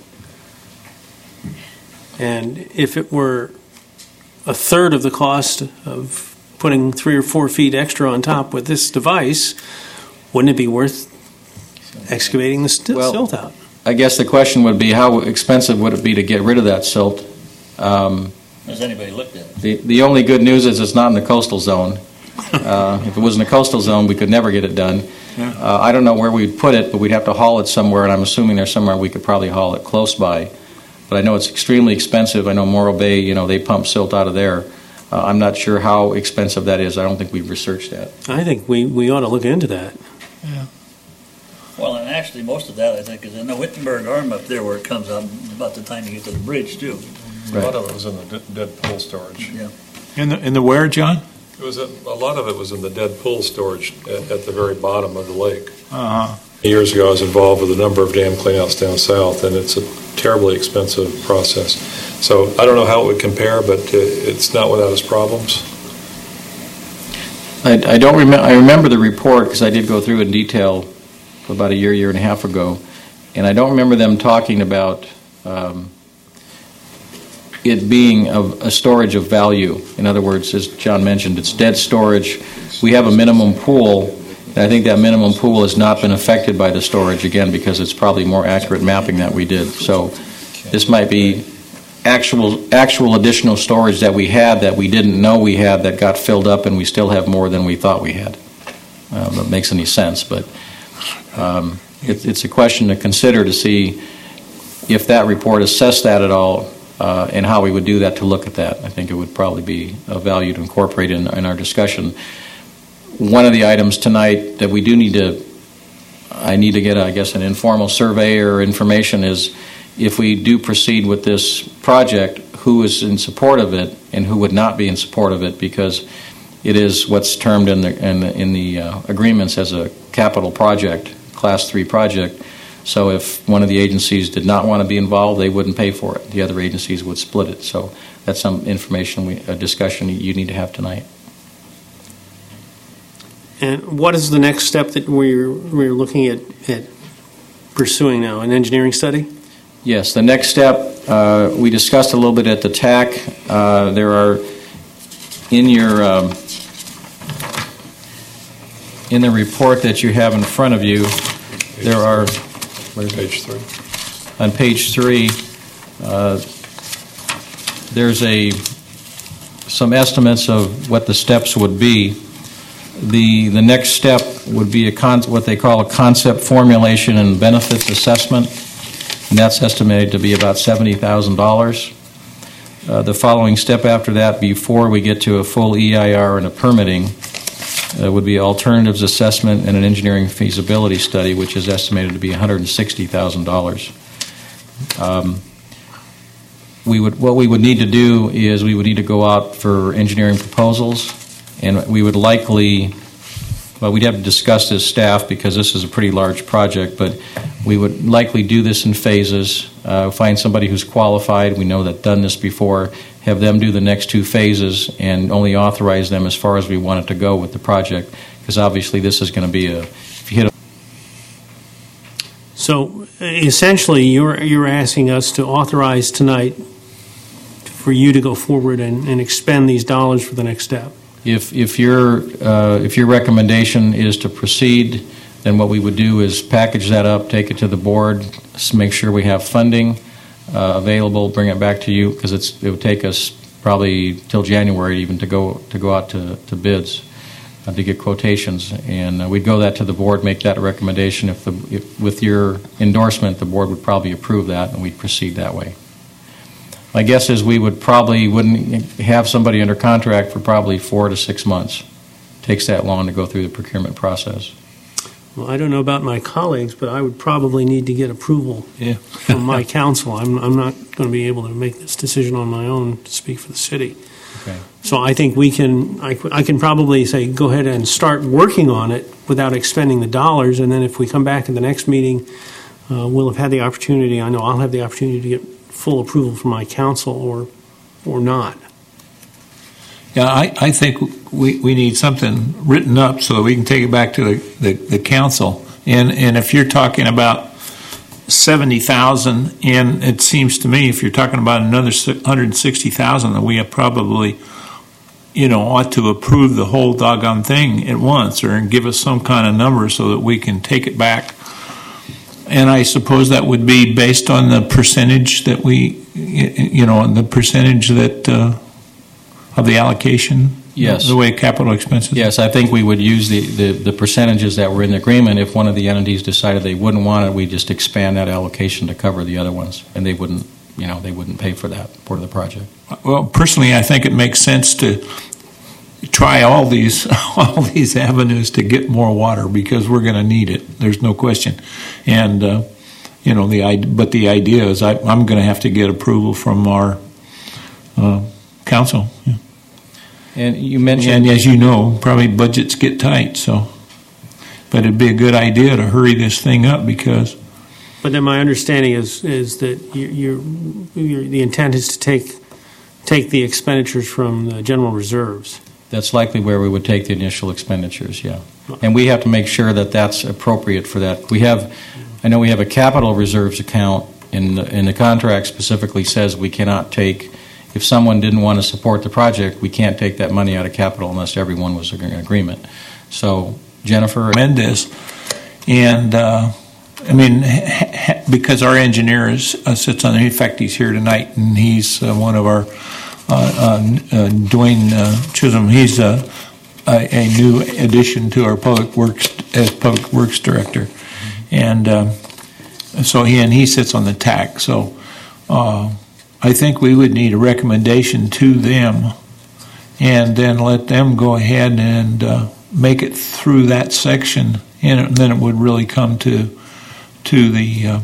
And if it were a third of the cost of putting three or four feet extra on top with this device, wouldn't it be worth excavating the st- Well, silt out? I guess the question would be, how expensive would it be to get rid of that silt? Um, Has anybody looked at it? the, the only good news is it's not in the coastal zone. Uh, if it was in the coastal zone, we could never get it done. Yeah. Uh, I don't know where we'd put it, but we'd have to haul it somewhere, and I'm assuming there's somewhere we could probably haul it close by. But I know it's extremely expensive. I know Morro Bay, you know, they pump silt out of there. Uh, I'm not sure how expensive that is. I don't think we've researched that. I think we, we ought to look into that. Well, and actually, most of that, I think, is in the Wittenberg Arm up there where it comes out about the time you get to the bridge, too. A lot of it was in the de- dead pool storage. Yeah. In the, in the where, John? It was a, a lot of it was in the dead pool storage at, at the very bottom of the lake. Uh-huh. Years ago, I was involved with a number of dam cleanouts down south, and it's a terribly expensive process. So I don't know how it would compare, but uh, it's not without its problems. I, I don't remember. I remember the report because I did go through in detail about a year, year and a half ago, and I don't remember them talking about um, it being of a storage of value. In other words, as John mentioned, it's dead storage. We have a minimum pool, and I think that minimum pool has not been affected by the storage, again, because it's probably more accurate mapping that we did. So this might be actual actual additional storage that we had that we didn't know we had that got filled up, and we still have more than we thought we had. Uh, if that makes any sense, but um, it, it's a question to consider to see if that report assessed that at all, uh, and how we would do that to look at that. I think it would probably be of value to incorporate in, in our discussion. One of the items tonight that we do need to, I need to get, I guess, an informal survey or information is, if we do proceed with this project, who is in support of it and who would not be in support of it, because it is what's termed in the in the, in the uh, agreements as a capital project, class three project. So if one of the agencies did not want to be involved, they wouldn't pay for it. The other agencies would split it. So that's some information, we, a discussion you need to have tonight. And what is the next step that we're, we're looking at, at pursuing now? An engineering study? Yes, the next step, uh, we discussed a little bit at the T A C. Uh, there are, in your, um, in the report that you have in front of you, there are, where's Page three. on page three, uh, there's a, some estimates of what the steps would be. The, the next step would be a con- what they call a concept formulation and benefits assessment. And that's estimated to be about seventy thousand dollars. Uh, the following step after that, before we get to a full E I R and a permitting, uh, would be alternatives assessment and an engineering feasibility study, which is estimated to be one hundred sixty thousand dollars. Um, we would, what we would need to do is we would need to go out for engineering proposals, and we would likely, well, we'd have to discuss this staff because this is a pretty large project, but we would likely do this in phases, uh, find somebody who's qualified, we know that done this before, have them do the next two phases, and only authorize them as far as we want it to go with the project, because obviously this is going to be a, if you hit a So essentially, you're, you're asking us to authorize tonight for you to go forward and, and expend these dollars for the next step. If if your uh, if your recommendation is to proceed, then what we would do is package that up, take it to the board, s- make sure we have funding uh, available, bring it back to you, because it's it would take us probably till January even to go to go out to, to bids uh, to get quotations, and uh, we'd go that to the board, make that recommendation. If the if, with your endorsement, the board would probably approve that, and we'd proceed that way. My guess is we would probably wouldn't have somebody under contract for probably four to six months. It takes that long to go through the procurement process. Well, I don't know about my colleagues, but I would probably need to get approval Yeah. from my council. I'm, I'm not going to be able to make this decision on my own to speak for the city. Okay. So I think we can, I, I can probably say, go ahead and start working on it without expending the dollars, and then if we come back at the next meeting, uh, we'll have had the opportunity, I know I'll have the opportunity to get full approval from my council or or not. Yeah, I, I think we, we need something written up so that we can take it back to the, the, the council. And and if you're talking about seventy thousand, and it seems to me if you're talking about another one hundred sixty thousand, that we have probably, you know, ought to approve the whole doggone thing at once, or give us some kind of number so that we can take it back. And I suppose that would be based on the percentage that we, you know, the percentage that uh, of the allocation. Yes. The way capital expenses. Yes, I think we would use the, the, the percentages that were in the agreement. If one of the entities decided they wouldn't want it, we'd just expand that allocation to cover the other ones, and they wouldn't, you know, they wouldn't pay for that part of the project. Well, personally, I think it makes sense to try all these all these avenues to get more water, because we're going to need it. There's no question. And uh, you know, the but the idea is I, I'm going to have to get approval from our uh, council. Yeah. And you mentioned, and as you know, probably budgets get tight. So, but it'd be a good idea to hurry this thing up, because. But then my understanding is is that you, you're, you're, the intent is to take take the expenditures from the general reserves. That's likely where we would take the initial expenditures, yeah. And we have to make sure that that's appropriate for that. We have, I know we have a capital reserves account, and the, and the contract specifically says we cannot take, if someone didn't want to support the project, we can't take that money out of capital unless everyone was in agreement. So, Jennifer? Tremendous. And, uh, I mean, ha- ha- because our engineer is, uh, sits on, in fact, he's here tonight, and he's uh, one of our Uh, uh, uh, Dwayne uh, Chisholm, he's uh, a, a new addition to our public works as public works director, and uh, so he and he sits on the T A C. So uh, I think we would need a recommendation to them, and then let them go ahead and uh, make it through that section, and then it would really come to to the uh,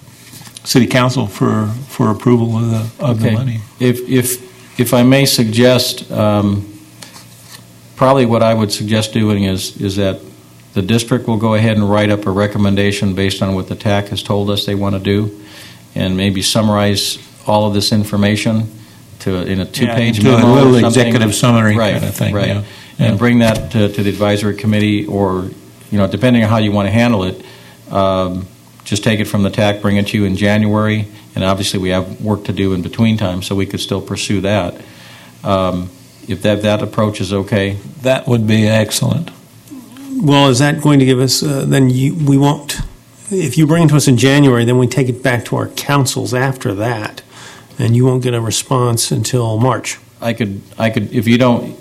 city council for, for approval of the of Okay. the money. If if if I may suggest, um, probably what I would suggest doing is is that the district will go ahead and write up a recommendation based on what the T A C has told us they want to do, and maybe summarize all of this information to in a two-page Yeah, into a memo, little or something. executive summary right, kind of thing, right. yeah. And Yeah. bring that to, to the advisory committee, or you know, depending on how you want to handle it. Um, just take it from the T A C, bring it to you in January, and obviously we have work to do in between time, so we could still pursue that. Um, if that that approach is okay. That would be excellent. Well, is that going to give us, uh, then you, we won't, if you bring it to us in January, then we take it back to our councils after that, and you won't get a response until March. I could, I could, if you don't,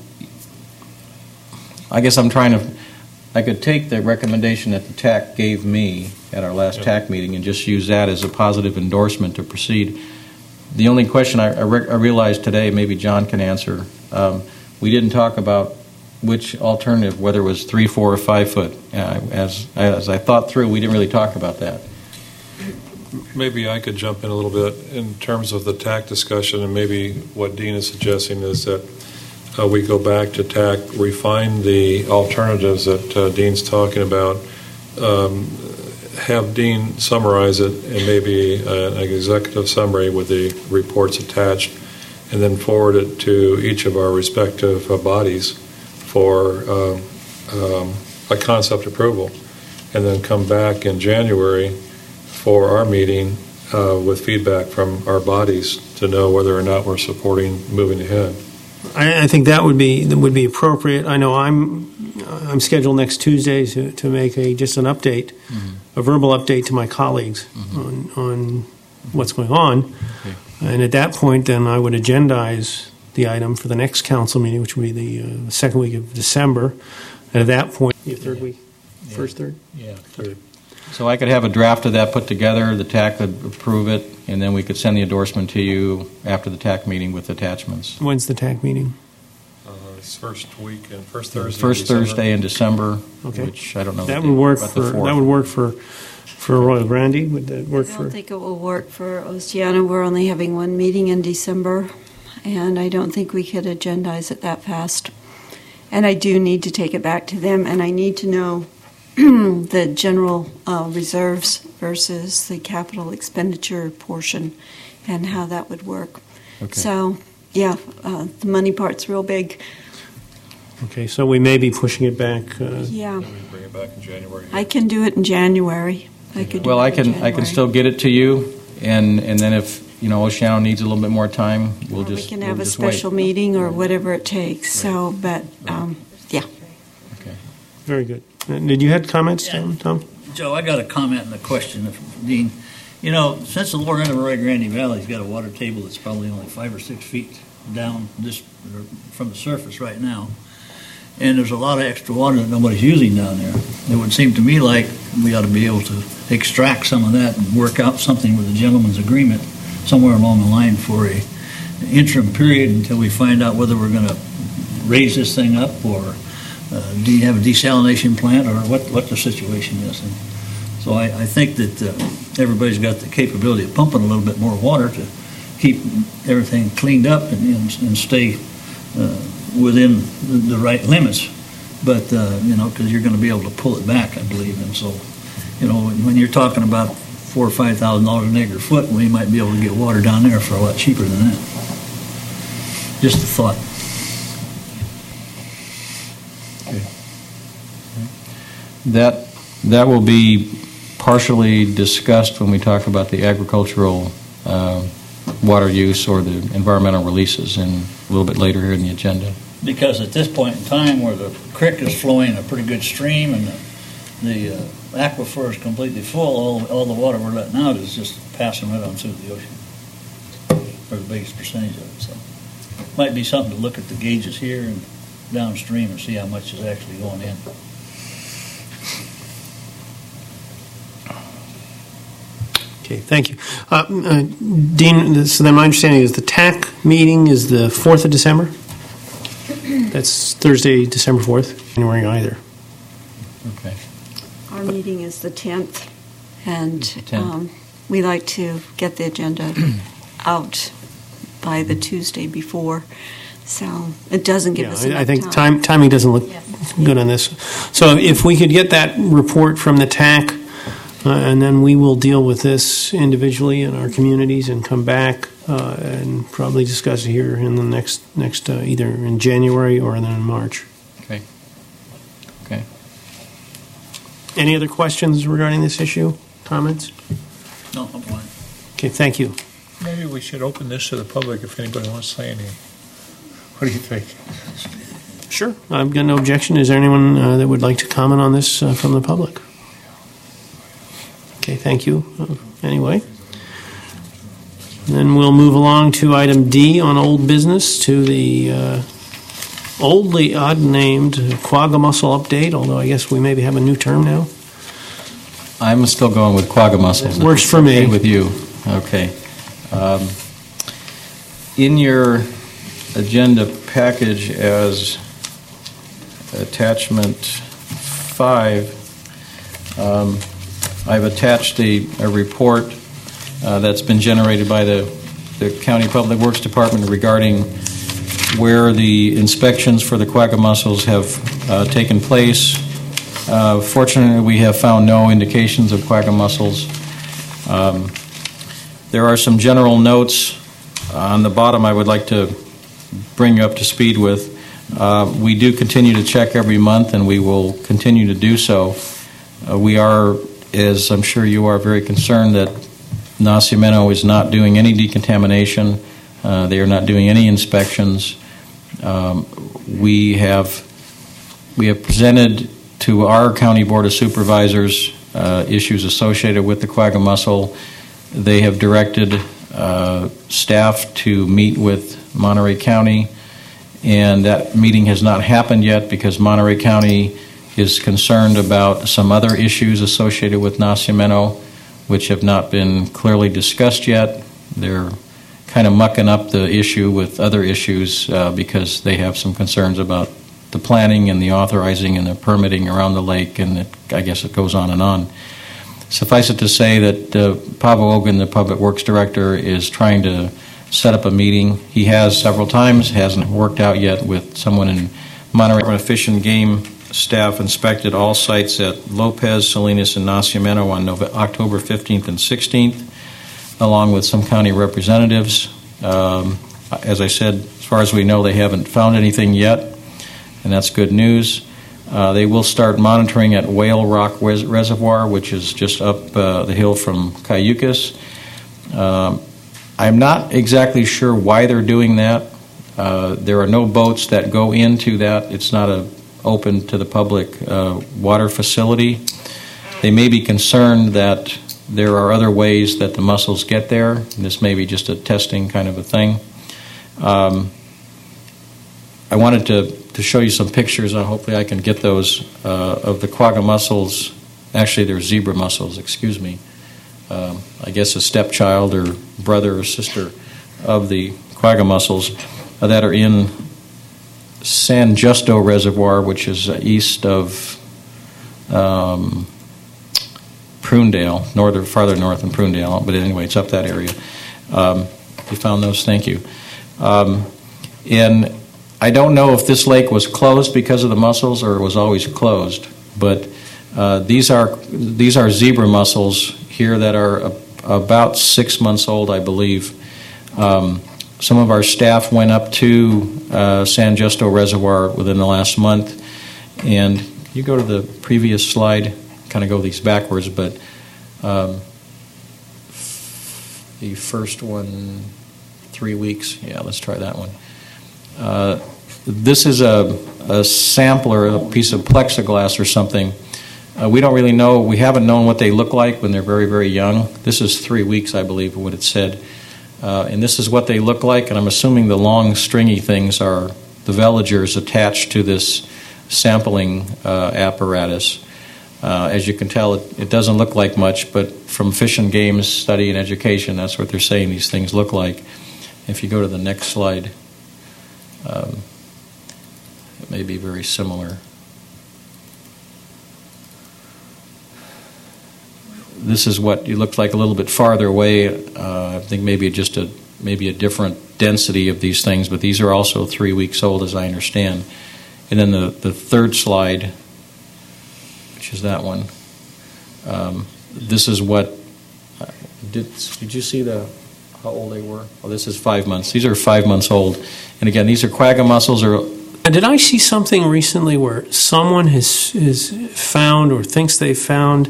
I guess I'm trying to, I could take the recommendation that the T A C gave me at our last T A C meeting and just use that as a positive endorsement to proceed. The only question I, I, re- I realized today, maybe John can answer, um, we didn't talk about which alternative, whether it was three, four, or five foot. Uh, as, as I thought through, we didn't really talk about that. Maybe I could jump in a little bit in terms of the T A C discussion, and maybe what Dean is suggesting is that uh, we go back to T A C, refine the alternatives that uh, Dean's talking about, um, have Dean summarize it, and maybe uh, an executive summary with the reports attached, and then forward it to each of our respective uh, bodies for uh, um, a concept approval, and then come back in January for our meeting uh, with feedback from our bodies to know whether or not we're supporting moving ahead. I, I think that would be that would be appropriate. I know I'm I'm scheduled next Tuesday to, to make a just an update, mm-hmm. a verbal update to my colleagues mm-hmm. on on what's going on, okay. And at that point, then I would agendize the item for the next council meeting, which would be the uh, second week of December. And at that point, the third week, yeah. first third, yeah, third. So I could have a draft of that put together, the T A C could approve it, and then we could send the endorsement to you after the T A C meeting with attachments. When's the T A C meeting? Uh, it's first week and first Thursday. First in December. Thursday in December, okay. Which I don't know. That would work for that would work for for Royal Brandy. Would that work I for? don't think it will work for Oceana. We're only having one meeting in December, and I don't think we could agendize it that fast. And I do need to take it back to them, and I need to know the general uh, reserves versus the capital expenditure portion and how that would work. Okay. So, yeah, uh, the money part's real big. Okay, so we may be pushing it back. Uh, Yeah, Can we bring it back in January? I can do it in January. I could do Well, it I in can, I January. can still get it to you, and, and then if, you know, Oceano needs a little bit more time, we'll Or just, we can we'll have a just wait. special meeting or whatever it takes. So, but um, yeah. Okay. Very good. Uh, Did you have comments, Yeah. Tom? Tom? Joe, I got a comment and a question, Dean. You know, since the lower end of Arroyo Grande Valley's got a water table that's probably only five or six feet down this from the surface right now, and there's a lot of extra water that nobody's using down there, it would seem to me like we ought to be able to extract some of that and work out something with a gentleman's agreement somewhere along the line for a interim period until we find out whether we're going to raise this thing up, or uh, do you have a desalination plant, or what, what the situation is. And so I, I think that uh, everybody's got the capability of pumping a little bit more water to keep everything cleaned up and, and, and stay uh, within the, the right limits. But, uh, you know, because you're going to be able to pull it back, I believe. And so, you know, when, when you're talking about four or five thousand dollars an acre foot, we might be able to get water down there for a lot cheaper than that. Just a thought. That, that will be partially discussed when we talk about the agricultural uh, water use or the environmental releases in a little bit later here in the agenda. Because at this point in time, where the creek is flowing a pretty good stream and the, the uh, aquifer is completely full, all, all the water we're letting out is just passing right on through the ocean, for the biggest percentage of it. So, might be something to look at the gauges here and downstream and see how much is actually going in. Okay, thank you. Uh, uh, Dean, so then my understanding is the T A C meeting is the fourth of December? That's Thursday, December fourth, January either. Okay. Our meeting is the tenth, and tenth. um, we like to get the agenda out by the Tuesday before, so it doesn't give Yeah, us I, enough I think time. time, timing doesn't look good on this. So if we could get that report from the T A C, uh, and then we will deal with this individually in our communities and come back uh, and probably discuss it here in the next, next uh, either in January or then in March. Okay. Okay. Any other questions regarding this issue? Comments? No, I'm fine. Okay, thank you. Maybe we should open this to the public if anybody wants to say anything. What do you think? Sure. I've got no objection. Is there anyone uh, that would like to comment on this uh, from the public? Okay, thank you. Uh, anyway. Then we'll move along to item D on old business, to the uh, oldly odd-named quagga mussel update, although I guess we maybe have a new term now. I'm still going with quagga mussels. That works if for it's me. okay with you. Okay. Um, in your agenda package as attachment five, um, I've attached a, a report uh, that's been generated by the, the County Public Works Department regarding where the inspections for the quagga mussels have uh, taken place. Uh, fortunately, we have found no indications of quagga mussels. Um, there are some general notes on the bottom I would like to bring you up to speed with. Uh, we do continue to check every month, and we will continue to do so. Uh, we are, as I'm sure you are, very concerned that Nacimiento is not doing any decontamination. Uh, they are not doing any inspections. Um, we have we have presented to our County Board of Supervisors uh, issues associated with the quagga mussel. They have directed uh, staff to meet with Monterey County, and that meeting has not happened yet because Monterey County is concerned about some other issues associated with Nacimiento, which have not been clearly discussed yet. They're kind of mucking up the issue with other issues uh, because they have some concerns about the planning and the authorizing and the permitting around the lake, and it, I guess it goes on and on. Suffice it to say that uh, Pavo Ogun, the Public Works Director, is trying to set up a meeting. He has several times, hasn't worked out yet with someone in Monterey. Fish and Game staff inspected all sites at Lopez, Salinas, and Nacimiento on November, October fifteenth and sixteenth, along with some county representatives. Um, as I said, as far as we know, they haven't found anything yet, and that's good news. Uh, they will start monitoring at Whale Rock Res- Reservoir, which is just up uh, the hill from Cayucas. Um, I'm not exactly sure why they're doing that. Uh, there are no boats that go into that. It's not a open to the public uh, water facility. They may be concerned that there are other ways that the mussels get there. This may be just a testing kind of a thing. Um, I wanted to, to show you some pictures, and hopefully I can get those, uh, of the quagga mussels. Actually, they're zebra mussels, excuse me. Um, I guess a stepchild or brother or sister of the quagga mussels uh, that are in San Justo Reservoir, which is uh, east of um, Prunedale, northern, farther north than Prunedale, but anyway, it's up that area. Um, you found those? Thank you. Um, and I don't know if this lake was closed because of the mussels or it was always closed, but uh, these are these are zebra mussels here that are a, about six months old, I believe. Um, some of our staff went up to uh, San Justo Reservoir within the last month, and you go to the previous slide, kind of go these backwards, but um, the first one, three weeks, yeah, let's try that one. Uh, this is a, a sampler, a piece of plexiglass or something. Uh, we don't really know, we haven't known what they look like when they're very, very young. This is three weeks, I believe, what it said. Uh, and this is what they look like, and I'm assuming the long, stringy things are the veligers attached to this sampling uh, apparatus. Uh, as you can tell, it, it doesn't look like much, but from Fish and Game's study and education, that's what they're saying these things look like. If you go to the next slide, um, it may be very similar. This is what it looked like a little bit farther away. Uh, I think maybe just a maybe a different density of these things, but these are also three weeks old, as I understand. And then the, the third slide, which is that one. Um, this is what uh, did did you see the how old they were? Oh, this is five months. These are five months old, and again, these are quagga mussels. Or and did I see something recently where someone has has found or thinks they found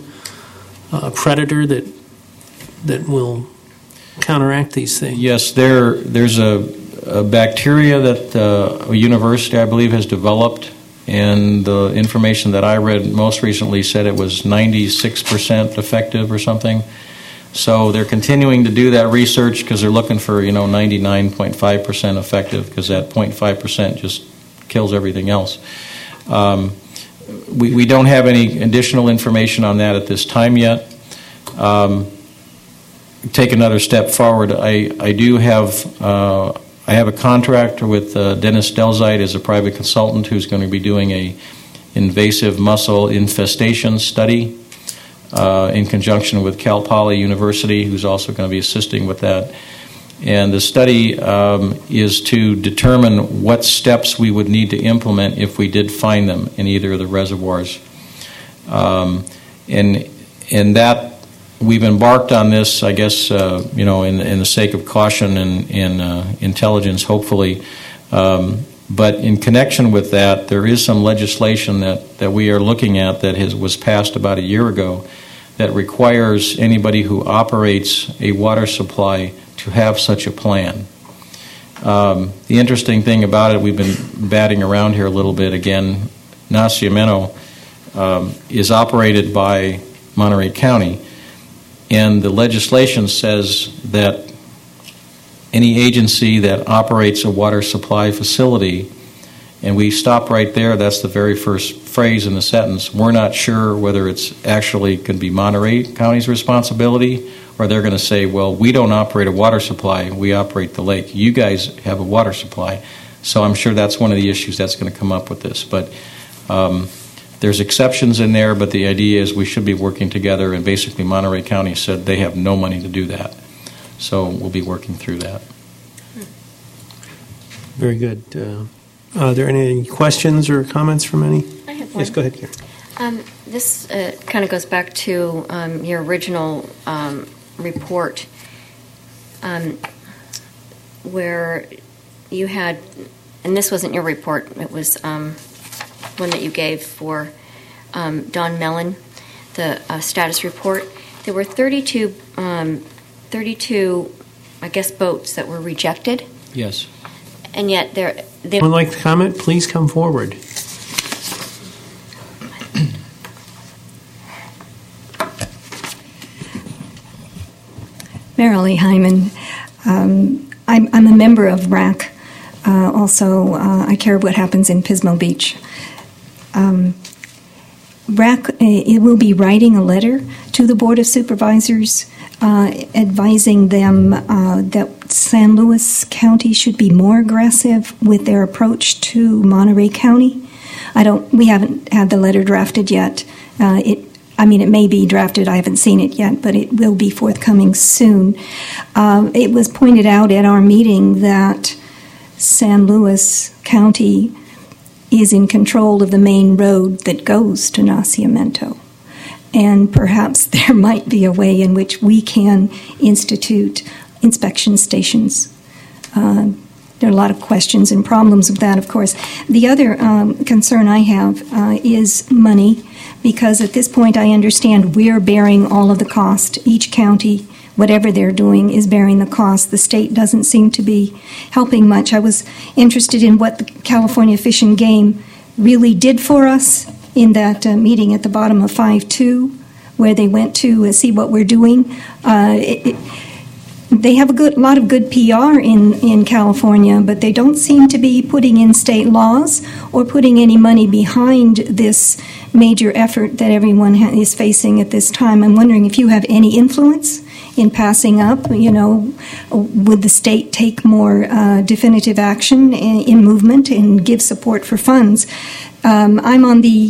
a predator that that will counteract these things? Yes, there there's a, a bacteria that uh, a university, I believe, has developed, and the information that I read most recently said it was ninety-six percent effective or something. So they're continuing to do that research because they're looking for, you know, ninety-nine point five percent effective, because that zero point five percent just kills everything else. Um, We, we don't have any additional information on that at this time yet. Um, take another step forward. I, I do have uh, I have a contractor with uh, Dennis Delzite as a private consultant who's going to be doing a invasive mussel infestation study uh, in conjunction with Cal Poly University, who's also going to be assisting with that. And the study um, is to determine what steps we would need to implement if we did find them in either of the reservoirs. Um, and and that we've embarked on this, I guess, uh, you know, in, in the sake of caution and, and uh, intelligence, hopefully. Um, but in connection with that, there is some legislation that, that we are looking at that has, was passed about a year ago that requires anybody who operates a water supply to have such a plan. Um, the interesting thing about it, we've been batting around here a little bit again. Nacimiento um, is operated by Monterey County, and the legislation says that any agency that operates a water supply facility, and we stop right there, that's the very first phrase in the sentence, we're not sure whether it's actually going to be Monterey County's responsibility, or they're going to say, well, we don't operate a water supply, we operate the lake. You guys have a water supply. So I'm sure that's one of the issues that's going to come up with this. But um, there's exceptions in there, but the idea is we should be working together, and basically Monterey County said they have no money to do that. So we'll be working through that. Very good. Uh, are there any questions or comments from any? I have one. Yes, go ahead, Karen. Um, this uh, kind of goes back to um, your original um, report, um, where you had, and this wasn't your report, it was um, one that you gave for um, Don Mellon, the uh, status report. There were thirty-two, um, thirty-two, I guess, boats that were rejected, Yes. and yet there. They Would like to comment? Please come forward. Marilee Hyman. Um, I'm, I'm a member of R A C. Uh, also, uh, I care what happens in Pismo Beach. Um, R A C it will be writing a letter to the Board of Supervisors uh, advising them uh, that San Luis County should be more aggressive with their approach to Monterey County. I don't. We haven't had the letter drafted yet. Uh, it. I mean, it may be drafted. I haven't seen it yet, but it will be forthcoming soon. Um, it was pointed out at our meeting that San Luis County is in control of the main road that goes to Nacimiento. And perhaps there might be a way in which we can institute inspection stations. Uh, there are a lot of questions and problems with that, of course. The other um, concern I have uh, is money, because at this point I understand we're bearing all of the cost. Each county, whatever they're doing, is bearing the cost. The state doesn't seem to be helping much. I was interested in what the California Fish and Game really did for us in that uh, meeting at the bottom of five two, where they went to uh, see what we're doing. Uh, it, it, they have a good lot of good P R in, in California, but they don't seem to be putting in state laws or putting any money behind this major effort that everyone ha- is facing at this time. I'm wondering if you have any influence in passing up, you know, would the state take more uh, definitive action in, in movement and give support for funds? Um, I'm on the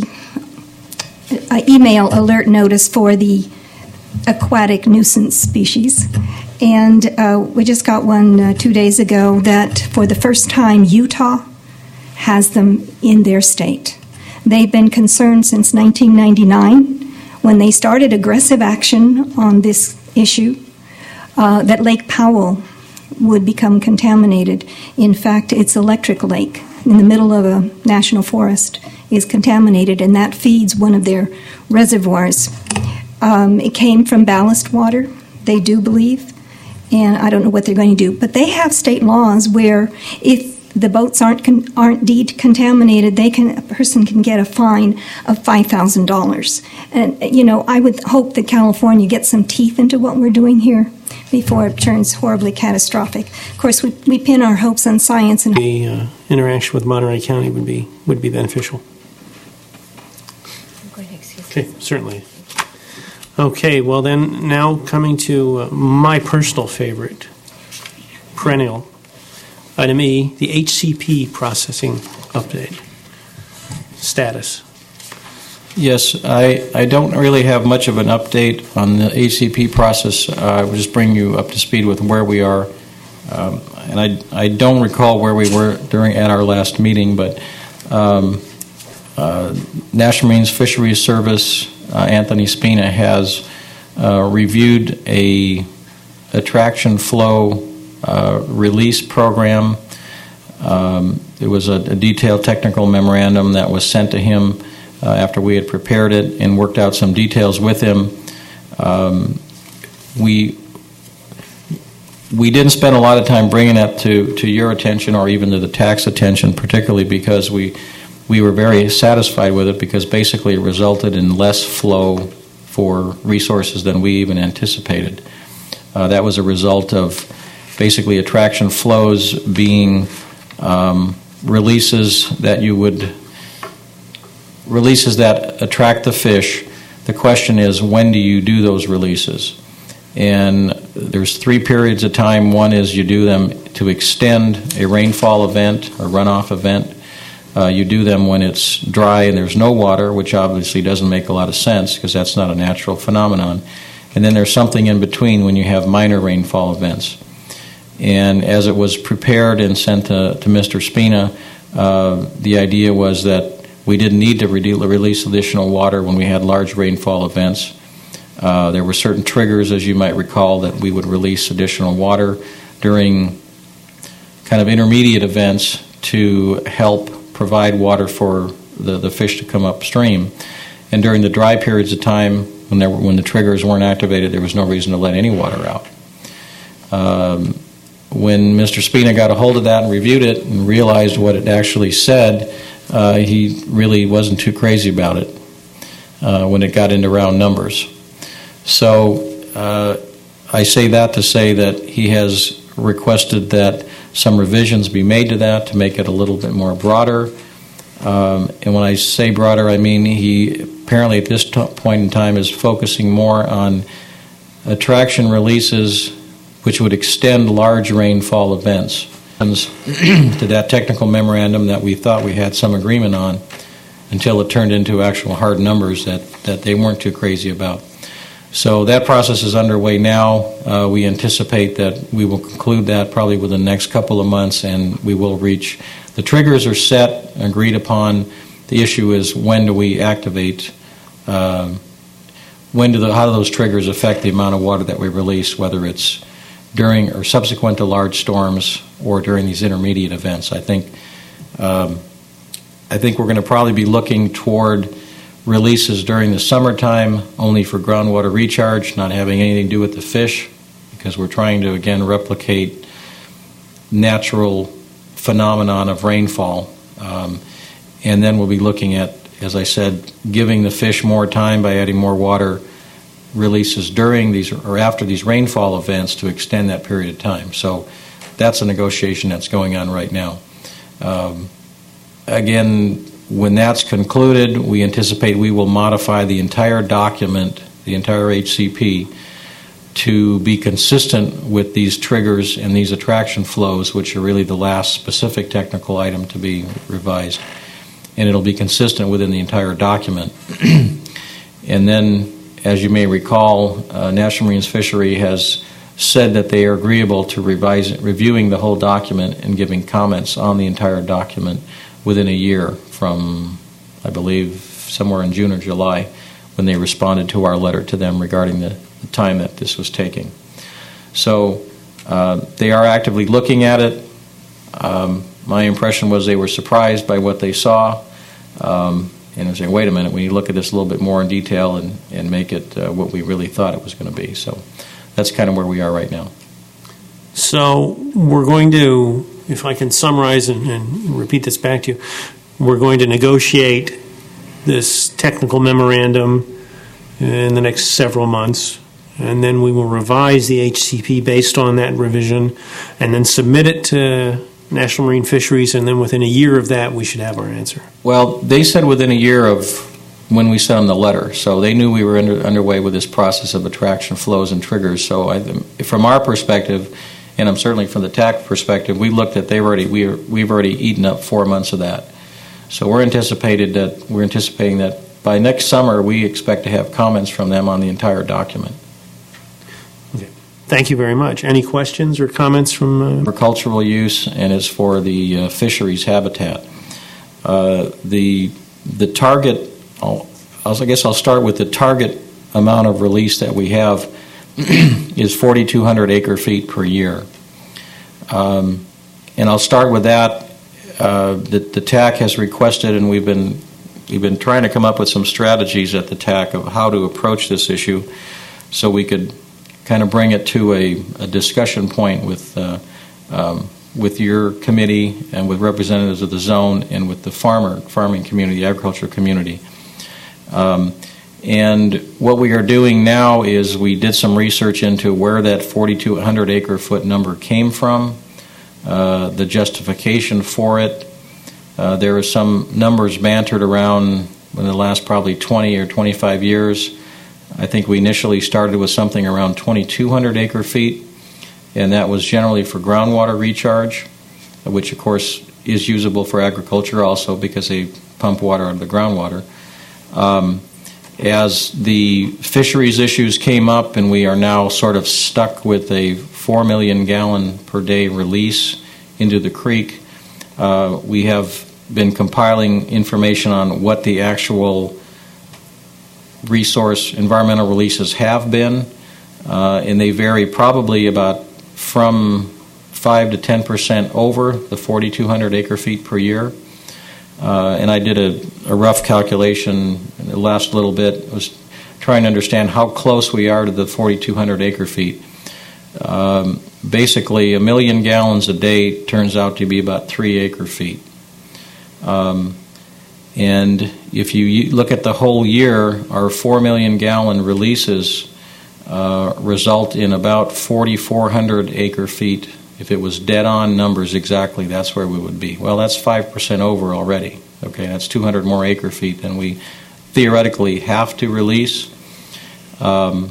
uh, email alert notice for the aquatic nuisance species, and uh, we just got one uh, two days ago that for the first time Utah has them in their state. They've been concerned since nineteen ninety-nine when they started aggressive action on this issue, uh, that Lake Powell would become contaminated. In fact, its electric lake in the middle of a national forest is contaminated, and that feeds one of their reservoirs. Um, it came from ballast water, they do believe, and I don't know what they're going to do. But they have state laws where if the boats aren't con- aren't decontaminated, they can a person can get a fine of five thousand dollars. And you know, I would hope that California gets some teeth into what we're doing here before it turns horribly catastrophic. Of course, we we pin our hopes on science and The uh, interaction with Monterey County would be would be beneficial. Go ahead, excuse me. Okay, certainly. Okay, well then, now coming to uh, my personal favorite, perennial. Item E, the H C P processing update status. Yes, I, I don't really have much of an update on the A C P process. Uh, I will just bring you up to speed with where we are. Um, and I, I don't recall where we were during at our last meeting, but um, uh, National Marine Fisheries Service, uh, Anthony Spina, has uh, reviewed a attraction flow uh, release program. Um, there was a, a detailed technical memorandum that was sent to him Uh, after we had prepared it and worked out some details with him. Um, we we didn't spend a lot of time bringing that to, to your attention or even to the tax attention, particularly because we we were very satisfied with it, because basically it resulted in less flow for resources than we even anticipated. Uh, that was a result of basically attraction flows being um, releases that you would releases that attract the fish. The question is, when do you do those releases? And there's three periods of time. One is you do them to extend a rainfall event, a runoff event. Uh, you do them when it's dry and there's no water, which obviously doesn't make a lot of sense because that's not a natural phenomenon. And then there's something in between when you have minor rainfall events. And as it was prepared and sent to, to Mister Spina, uh, the idea was that we didn't need to re- release additional water when we had large rainfall events. Uh, there were certain triggers, as you might recall, that we would release additional water during kind of intermediate events to help provide water for the, the fish to come upstream. And during the dry periods of time, when there were, when the triggers weren't activated, there was no reason to let any water out. Um, when Mister Spina got a hold of that and reviewed it and realized what it actually said, uh, he really wasn't too crazy about it uh, when it got into round numbers. So uh, I say that to say that he has requested that some revisions be made to that to make it a little bit more broader. Um, and when I say broader, I mean he apparently at this t- point in time is focusing more on attraction releases which would extend large rainfall events. To that technical memorandum that we thought we had some agreement on until it turned into actual hard numbers that, that they weren't too crazy about. So that process is underway now. Uh, we anticipate that we will conclude that probably within the next couple of months, and we will reach. The triggers are set, agreed upon. The issue is when do we activate, uh, when do the, how do those triggers affect the amount of water that we release, whether it's during or subsequent to large storms or during these intermediate events. I think um, I think we're going to probably be looking toward releases during the summertime only for groundwater recharge, not having anything to do with the fish, because we're trying to, again, replicate natural phenomenon of rainfall. Um, and then we'll be looking at, as I said, giving the fish more time by adding more water releases during these or after these rainfall events to extend that period of time. So that's a negotiation that's going on right now. Um, again, when that's concluded, we anticipate we will modify the entire document, the entire H C P, to be consistent with these triggers and these attraction flows, which are really the last specific technical item to be revised. And it'll be consistent within the entire document. And then, as you may recall, uh, National Marine Fishery has said that they are agreeable to revise, reviewing the whole document and giving comments on the entire document within a year from, I believe, somewhere in June or July, when they responded to our letter to them regarding the, the time that this was taking. So uh, they are actively looking at it. Um, my impression was they were surprised by what they saw. Um, And I'm saying, wait a minute, we need to look at this a little bit more in detail and, and make it uh, what we really thought it was going to be. So that's kind of where we are right now. So we're going to, if I can summarize and, and repeat this back to you, we're going to negotiate this technical memorandum in the next several months, and then we will revise the H C P based on that revision, and then submit it to National Marine Fisheries, and then within a year of that, we should have our answer. Well, they said within a year of when we sent them the letter, so they knew we were under, underway with this process of attraction flows and triggers. So I, from our perspective, and I'm certainly from the T A C perspective, we looked at, they've already, we are, we've already eaten up four months of that. So we're anticipated that, we're anticipating that by next summer, we expect to have comments from them on the entire document. Thank you very much. Any questions or comments from? Uh... For cultural use, and is for the uh, fisheries habitat. Uh, the the target, I'll, I guess I'll start with the target amount of release that we have is forty-two hundred acre feet per year. Um, and I'll start with that. Uh, the, the T A C has requested, and we've been we've been trying to come up with some strategies at the T A C of how to approach this issue, so we could kind of bring it to a, a discussion point with uh, um, with your committee and with representatives of the zone and with the farmer farming community, the agriculture community. Um, and what we are doing now is we did some research into where that forty-two hundred acre foot number came from, uh, the justification for it. Uh, there are some numbers bantered around in the last probably twenty or twenty-five years. I think we initially started with something around twenty-two hundred acre feet, and that was generally for groundwater recharge, which of course is usable for agriculture also because they pump water out of the groundwater. Um, as the fisheries issues came up and we are now sort of stuck with a four million gallon per day release into the creek. Uh, we have been compiling information on what the actual resource environmental releases have been, uh, and they vary probably about from five to ten percent over the forty-two hundred acre feet per year. Uh, and I did a, a rough calculation in the last little bit. I was trying to understand how close we are to the forty-two hundred acre feet. Um, basically, a million gallons a day turns out to be about three acre feet. Um, and if you look at the whole year, our four million gallon releases uh, result in about forty-four hundred acre feet. If it was dead on numbers exactly, that's where we would be. Well, that's five percent over already. Okay, that's two hundred more acre feet than we theoretically have to release. Um,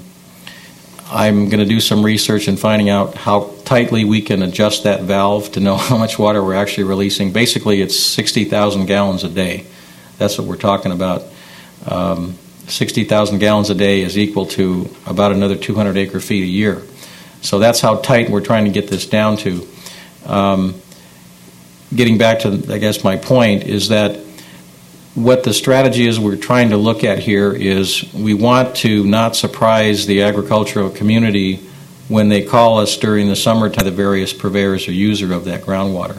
I'm going to do some research in finding out how tightly we can adjust that valve to know how much water we're actually releasing. Basically, it's sixty thousand gallons a day. That's what we're talking about. Um, sixty thousand gallons a day is equal to about another two hundred acre feet a year. So that's how tight we're trying to get this down to. Um, getting back to, I guess, my point is that what the strategy is we're trying to look at here is we want to not surprise the agricultural community when they call us during the summertime, the various purveyors or user of that groundwater.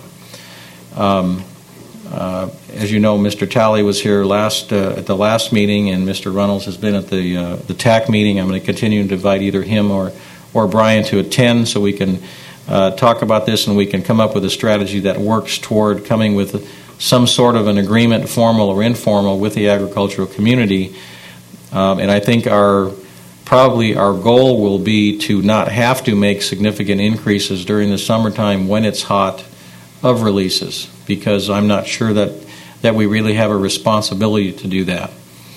Um, uh, as you know, Mister Talley was here last uh, at the last meeting, and Mister Runnels has been at the uh, the T A C meeting. I'm going to continue to invite either him or or Brian to attend so we can uh, talk about this and we can come up with a strategy that works toward coming with some sort of an agreement, formal or informal, with the agricultural community. Um, and I think our probably our goal will be to not have to make significant increases during the summertime when it's hot of releases, because I'm not sure that, that we really have a responsibility to do that.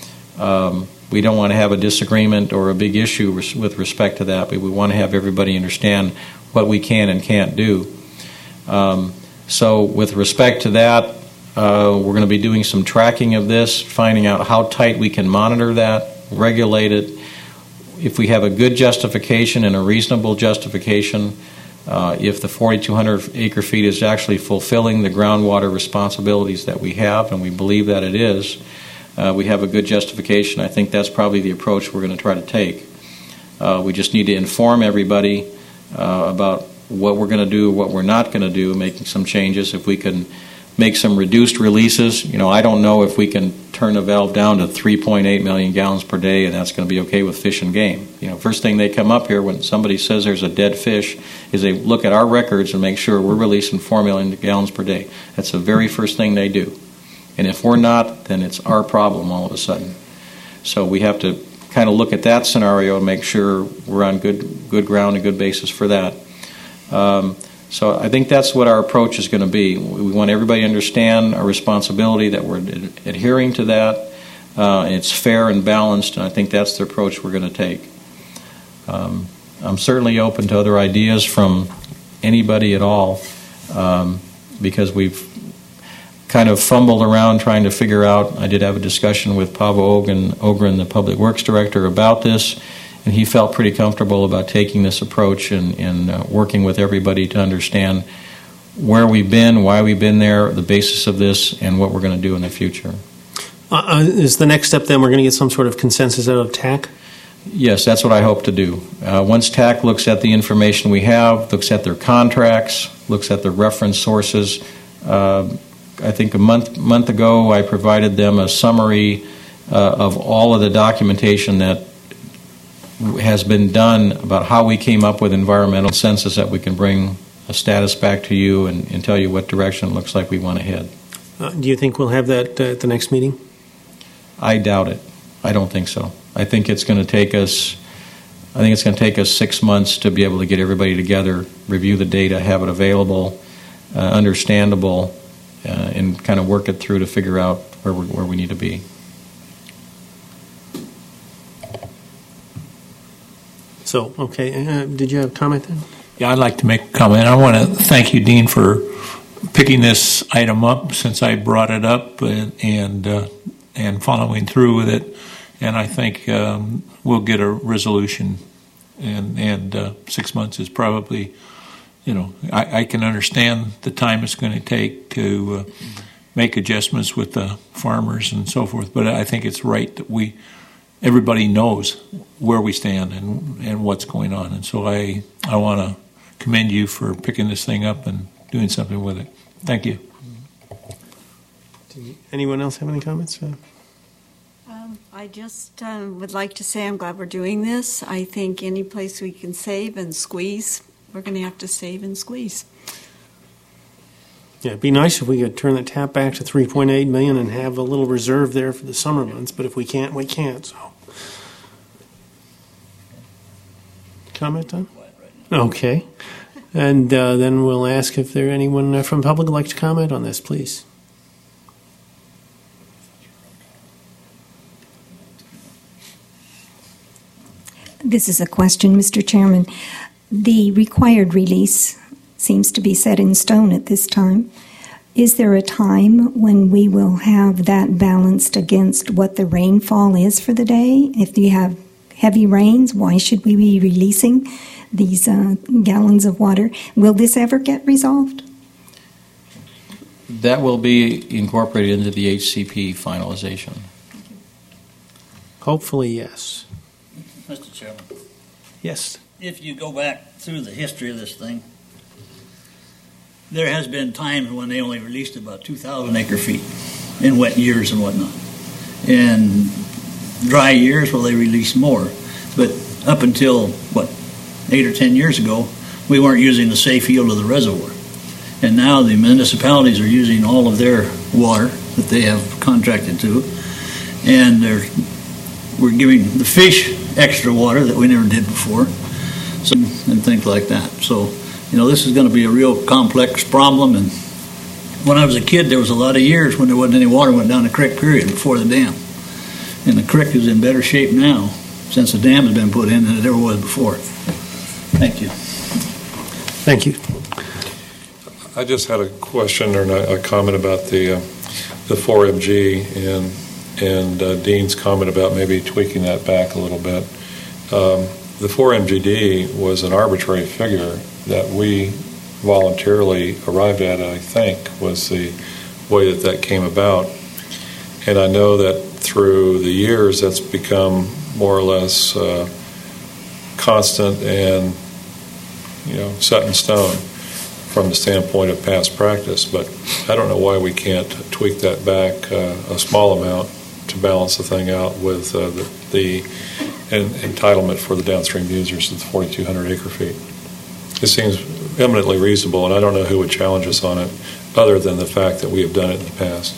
Um, We don't want to have a disagreement or a big issue res- with respect to that, but we want to have everybody understand what we can and can't do. Um, so with respect to that, uh, we're going to be doing some tracking of this, finding out how tight we can monitor that, regulate it. If we have a good justification and a reasonable justification, uh, if the forty-two hundred acre feet is actually fulfilling the groundwater responsibilities that we have, and we believe that it is, Uh, we have a good justification. I think that's probably the approach we're going to try to take. Uh, we just need to inform everybody uh, about what we're going to do, what we're not going to do, making some changes. If we can make some reduced releases, you know, I don't know if we can turn the valve down to three point eight million gallons per day, and that's going to be okay with Fish and Game. You know, first thing they come up here when somebody says there's a dead fish is they look at our records and make sure we're releasing four million gallons per day. That's the very first thing they do. And if we're not, then it's our problem all of a sudden. So we have to kind of look at that scenario and make sure we're on good good ground and good basis for that. Um, so I think that's what our approach is going to be. We want everybody to understand our responsibility, that we're ad- adhering to that. Uh, and it's fair and balanced, and I think that's the approach we're going to take. Um, I'm certainly open to other ideas from anybody at all, um, because we've kind of fumbled around trying to figure out. I did have a discussion with Paavo Ogren, Ogren, the Public Works Director, about this, and he felt pretty comfortable about taking this approach and, and uh, working with everybody to understand where we've been, why we've been there, the basis of this, and what we're going to do in the future. Uh, is the next step then we're going to get some sort of consensus out of T A C? Yes, that's what I hope to do. Uh, once T A C looks at the information we have, looks at their contracts, looks at their reference sources, uh, I think a month month ago I provided them a summary uh, of all of the documentation that has been done about how we came up with environmental consensus, that we can bring a status back to you and, and tell you what direction it looks like we want to head. Uh, do you think we'll have that uh, at the next meeting? I doubt it. I don't think so. I think it's going to take us I think it's going to take us six months to be able to get everybody together, review the data, have it available, uh, understandable, Uh, and kind of work it through to figure out where we where we need to be. So, okay, uh, did you have a comment then? Yeah, I'd like to make a comment. I want to thank you, Dean, for picking this item up since I brought it up and and, uh, and following through with it. And I think um, we'll get a resolution and and uh, six months is probably, you know, I, I can understand the time it's going to take to uh, make adjustments with the farmers and so forth, but I think it's right that we, everybody knows where we stand and and what's going on, and so I I want to commend you for picking this thing up and doing something with it. Thank you. Anyone else have any comments? Uh, Um, I just uh, would like to say I'm glad we're doing this. I think any place we can save and squeeze, we're going to have to save and squeeze. Yeah, it'd be nice if we could turn the tap back to three point eight million and have a little reserve there for the summer months, but if we can't, we can't. So, comment on? Okay, and uh, then we'll ask if there anyone from the public would like to comment on this, please. This is a question, Mister Chairman. The required release seems to be set in stone at this time. Is there a time when we will have that balanced against what the rainfall is for the day? If you have heavy rains, why should we be releasing these uh, gallons of water? Will this ever get resolved? That will be incorporated into the H C P finalization. Hopefully, yes. Mister Chairman, Yes. if you go back through the history of this thing, there has been times when they only released about two thousand acre feet in wet years and whatnot. In dry years, well, they released more. But up until, what, eight or ten years ago, we weren't using the safe yield of the reservoir. And now the municipalities are using all of their water that they have contracted to, and they're, we're giving the fish extra water that we never did before, so, and things like that. So, you know, this is going to be a real complex problem. And when I was a kid, there was a lot of years when there wasn't any water went down the creek, period, before the dam. And the creek is in better shape now since the dam has been put in than it ever was before. Thank you. Thank you. I just had a question or a comment about the uh, the four M G and and uh, Dean's comment about maybe tweaking that back a little bit. Um, the four M G D was an arbitrary figure that we voluntarily arrived at, I think, was the way that that came about. And I know that through the years that's become more or less uh, constant and, you know, set in stone from the standpoint of past practice. But I don't know why we can't tweak that back uh, a small amount to balance the thing out with uh, the, the en- entitlement for the downstream users of the forty-two hundred acre feet. It seems eminently reasonable, and I don't know who would challenge us on it other than the fact that we have done it in the past.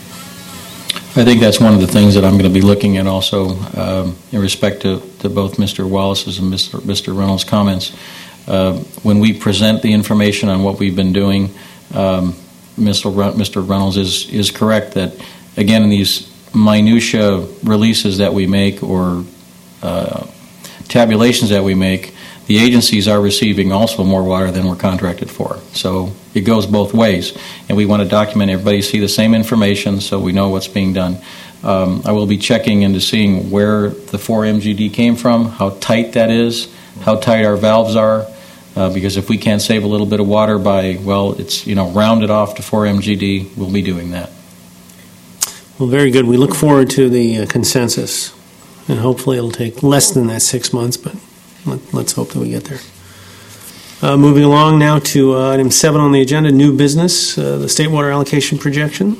I think that's one of the things that I'm going to be looking at also um, in respect to, to both Mister Wallace's and Mister Mister Reynolds' comments. Uh, when we present the information on what we've been doing, um, Mister Re- Mister Reynolds is, is correct that, again, in these minutia releases that we make or uh, tabulations that we make, the agencies are receiving also more water than we're contracted for. So it goes both ways, and we want to document everybody see the same information so we know what's being done. Um, I will be checking into seeing where the four M G D came from, how tight that is, how tight our valves are, uh, because if we can't save a little bit of water by, well, it's, you know, rounded off to four M G D, we'll be doing that. Well, very good. We look forward to the uh, consensus, and hopefully it'll take less than that six months, but let, let's hope that we get there. Uh, moving along now to uh, item seven on the agenda, new business, uh, the state water allocation projection.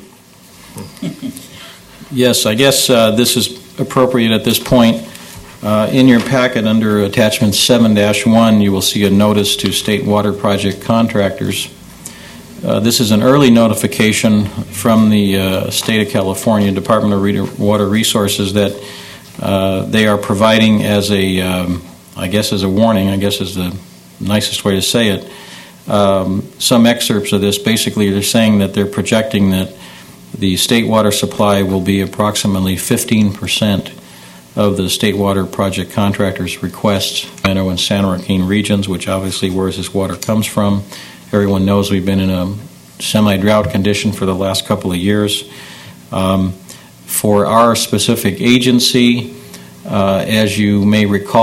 Yes, I guess uh, this is appropriate at this point. Uh, in your packet under attachment seven dash one, you will see a notice to state water project contractors. Uh, this is an early notification from the uh, State of California Department of Re- Water Resources that uh, they are providing as a, um, I guess as a warning, I guess is the nicest way to say it, um, some excerpts of this. Basically, they're saying that they're projecting that the state water supply will be approximately fifteen percent of the state water project contractors' requests, Sacramento and San Joaquin regions, which obviously where this water comes from. Everyone knows we've been in a semi-drought condition for the last couple of years. Um, for our specific agency, uh, as you may recall,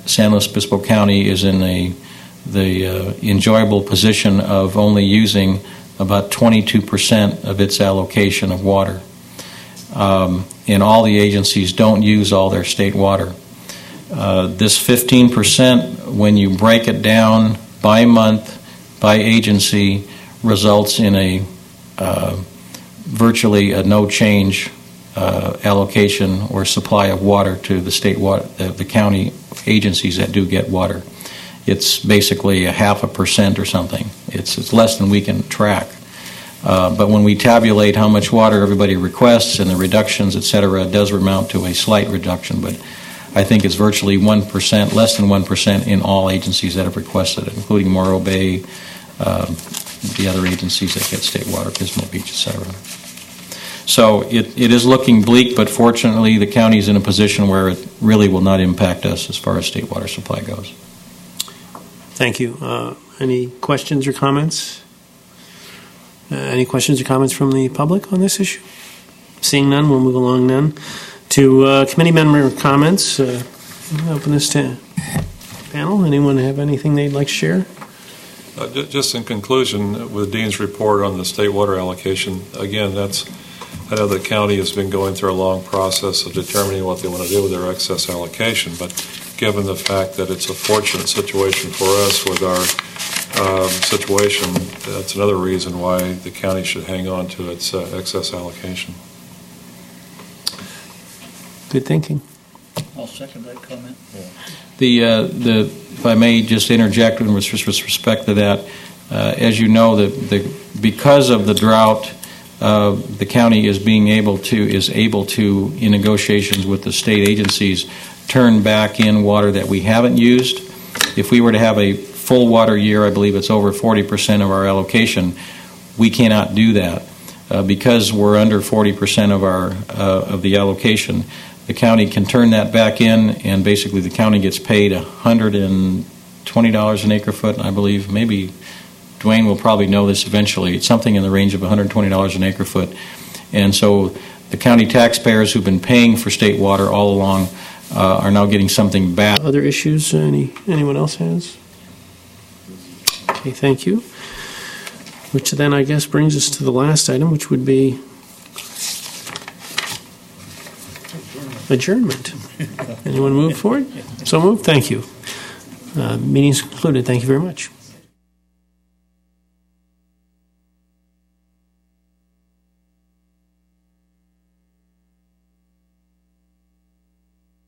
San Luis Obispo County is in a, the uh, enjoyable position of only using about twenty-two percent of its allocation of water. Um, and all the agencies don't use all their state water. Uh, this fifteen percent, when you break it down by month, by agency, results in a uh, virtually a no change uh, allocation or supply of water to the state water, the, the county agencies that do get water. It's basically a half a percent or something. It's, it's less than we can track. Uh, but when we tabulate how much water everybody requests and the reductions, et cetera, it does amount to a slight reduction. But I think it's virtually one percent, less than one percent in all agencies that have requested it, including Morro Bay, uh, the other agencies that get state water, Pismo Beach, et cetera. So it, it is looking bleak, but fortunately the county is in a position where it really will not impact us as far as state water supply goes. Thank you. Uh, any questions or comments? Uh, any questions or comments from the public on this issue? Seeing none, we'll move along then to uh, committee member comments. Uh, I'll open this to panel. Anyone have anything they'd like to share? Uh, j- just in conclusion, with Dean's report on the state water allocation, again, that's I know the county has been going through a long process of determining what they want to do with their excess allocation, but given the fact that it's a fortunate situation for us with our um, situation, that's another reason why the county should hang on to its uh, excess allocation. Good thinking. I'll second that comment. Yeah. The, uh, the, if I may just interject with respect to that, uh, as you know, the, the, because of the drought, uh, the county is being able to, is able to, in negotiations with the state agencies, turn back in water that we haven't used. If we were to have a full water year, I believe it's over forty percent of our allocation, we cannot do that. Uh, because we're under forty percent of our uh, of the allocation, the county can turn that back in, and basically the county gets paid one hundred twenty dollars an acre foot, I believe. Maybe Dwayne will probably know this eventually. It's something in the range of one hundred twenty dollars an acre foot. And so the county taxpayers who've been paying for state water all along uh, are now getting something back. Other issues any anyone else has? Okay, thank you. Which then I guess brings us to the last item, which would be adjournment. Anyone move forward? So moved. Thank you. Uh, meeting's concluded. Thank you very much.